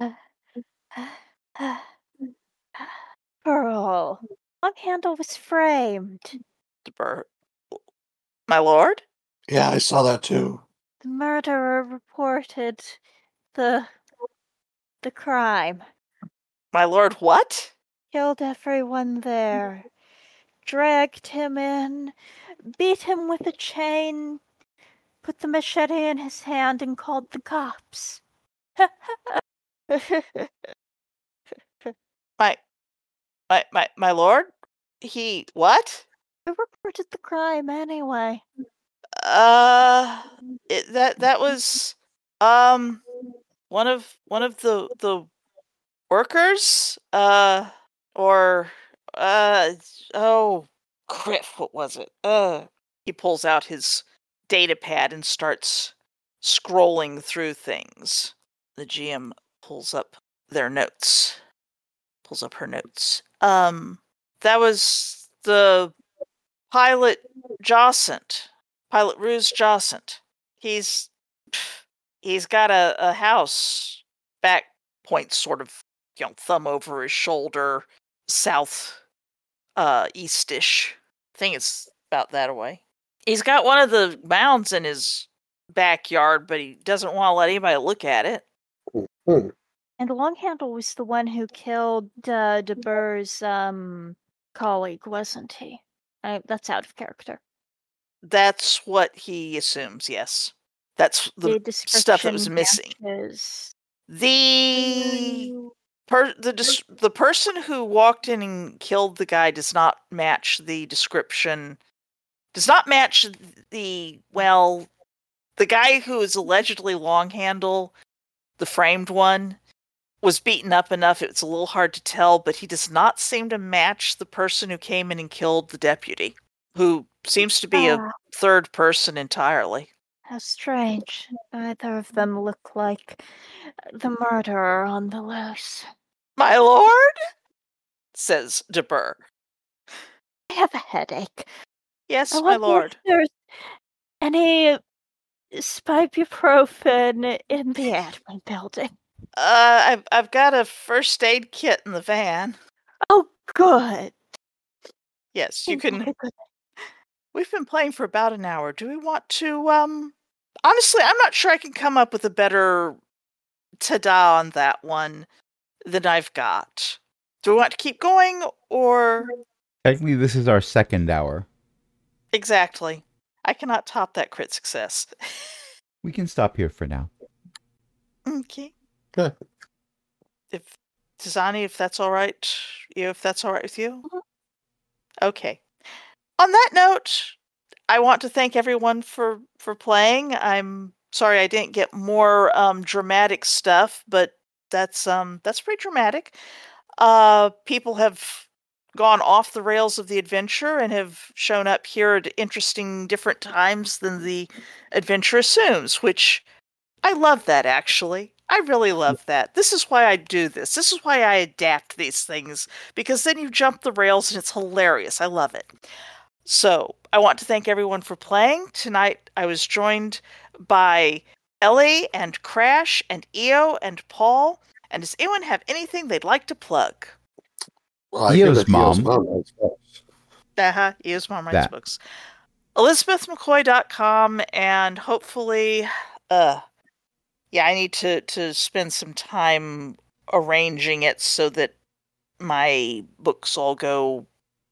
Pearl, Longhandle was framed. DeBurr. My lord? Yeah, I saw that too. The murderer reported the the crime. My lord, what? Killed everyone there. Dragged him in, beat him with a chain, put the machete in his hand, and called the cops. My, my, my, my lord? He, what? I reported the crime anyway. Uh, it, that, that was, um, one of, one of the, the workers? Uh, or, uh, oh, crap, what was it? Uh, he pulls out his data pad and starts scrolling through things. The G M pulls up their notes. Pulls up her notes. Um, that was the pilot Jacint. Pilot Ruse Jacint. He's he's got a, a house back, points sort of, you know, thumb over his shoulder, south uh, eastish. I think it's about that away. He's got one of the mounds in his backyard, but he doesn't want to let anybody look at it. Hmm. And Longhandle was the one who killed uh, De Boer's um, colleague, wasn't he? I, that's out of character. That's what he assumes, yes. That's the, The stuff that was description missing. matches- The per, the dis, the person who walked in and killed the guy does not match the description. Does not match the well, the guy who is allegedly Longhandle, the framed one, was beaten up enough it's a little hard to tell, but he does not seem to match the person who came in and killed the deputy, who seems to be a Ah, third person entirely. how strange. Neither of them look like the murderer on the loose. My lord, says De Boer. I have a headache. Yes, I my wonder lord. if there's any spibuprofen in the admin building. Uh, I've I've got a first aid kit in the van. Oh, good. Yes, you Seems like can. a good- We've been playing for about an hour. Do we want to? Um, honestly, I'm not sure I can come up with a better ta-da on that one than I've got. Do we want to keep going or Technically, this is our second hour. exactly? I cannot top that crit success. We can stop here for now. Okay. Okay. If Tizani, if that's all right, you, if that's all right with you. Mhm. Okay. On that note, I want to thank everyone for for playing. I'm sorry I didn't get more um, dramatic stuff, but that's um that's pretty dramatic. Uh, people have gone off the rails of the adventure and have shown up here at interesting different times than the adventure assumes, which I love that actually. I really love that. This is why I do this. This is why I adapt these things, because then you jump the rails and it's hilarious. I love it. So, I want to thank everyone for playing. Tonight I was joined by Ellie and Crash and Eo and Paul. And does anyone have anything they'd like to plug? Well, I hear Eo's that Eo's mom. mom writes books. Uh-huh, Eo's mom writes That. books. Elizabeth McCoy dot com, and hopefully, uh, yeah, I need to, to spend some time arranging it so that my books all go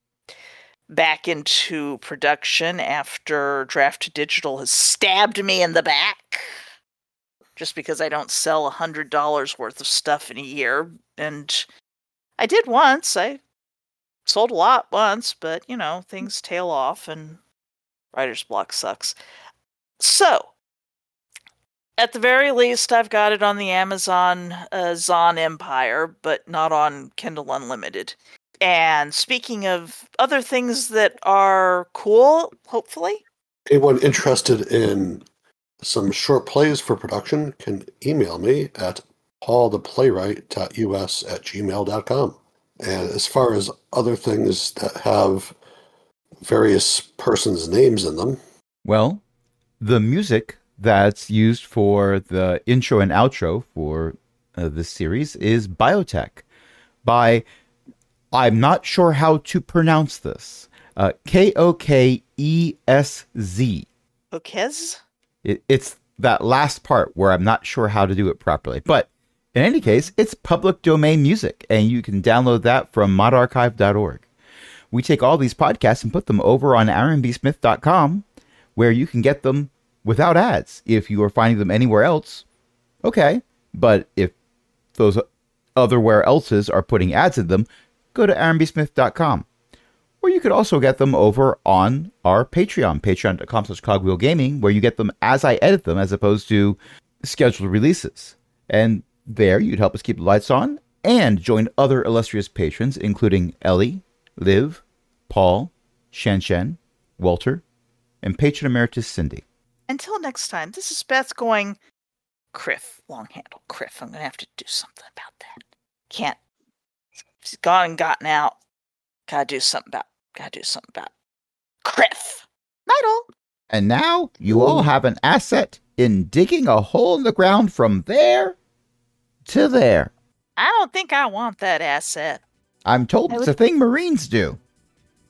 back into production after Draft Digital has stabbed me in the back. Just because I don't sell a hundred dollars worth of stuff in a year. And I did once. I sold a lot once, but you know, things tail off and writer's block sucks. So, at the very least, I've got it on the Amazon uh, Zon Empire, but not on Kindle Unlimited. And speaking of other things that are cool, hopefully, Anyone interested in some short plays for production can email me at paultheplaywright.us at gmail dot com. And as far as other things that have various persons' names in them, Well, the music that's used for the intro and outro for uh, this series is Biotech by, I'm not sure how to pronounce this, uh, K O K E S Z. Okez? It, it's that last part where I'm not sure how to do it properly. But in any case, it's public domain music, and you can download that from mod archive dot org. We take all these podcasts and put them over on aaron b smith dot com, where you can get them without ads. If you are finding them anywhere else, okay. But if those otherwhere else's are putting ads in them, go to aaron b smith dot com. Or you could also get them over on our Patreon, patreon dot com slash cogwheel gaming, where you get them as I edit them as opposed to scheduled releases. And there you'd help us keep the lights on and join other illustrious patrons, including Ellie, Liv, Paul, Shen Shen, Walter, and patron emeritus Cindy. Until next time, this is Beth going, Criff, long handle, Criff. I'm going to have to do something about that. Can't. She's gone and gotten out. Gotta do something about Gotta do something about Criff. Night all. And now you all have an asset in digging a hole in the ground from there to there. I don't think I want that asset. I'm told I it's would- a thing Marines do.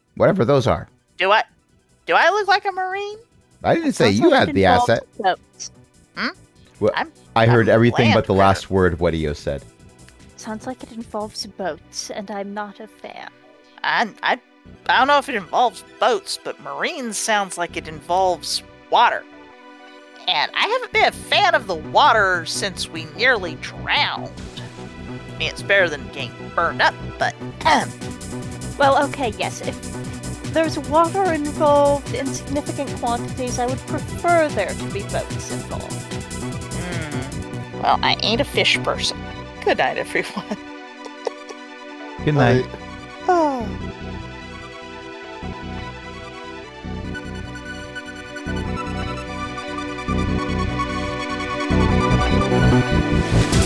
Whatever those are. Do I do I look like a Marine? I didn't say Sounds you like had it the involves asset. boats. Well, I'm- I heard I'm everything land but the critter. last word of what Io said. Sounds like it involves boats, and I'm not a fan. I, I I don't know if it involves boats, but Marines sounds like it involves water. And I haven't been a fan of the water since we nearly drowned. I mean, it's better than getting burned up, but Well, okay, yes, if there's water involved in significant quantities, I would prefer there to be boats involved. hmm, well, I ain't a fish person. Good night, everyone. Good night. Oh. I-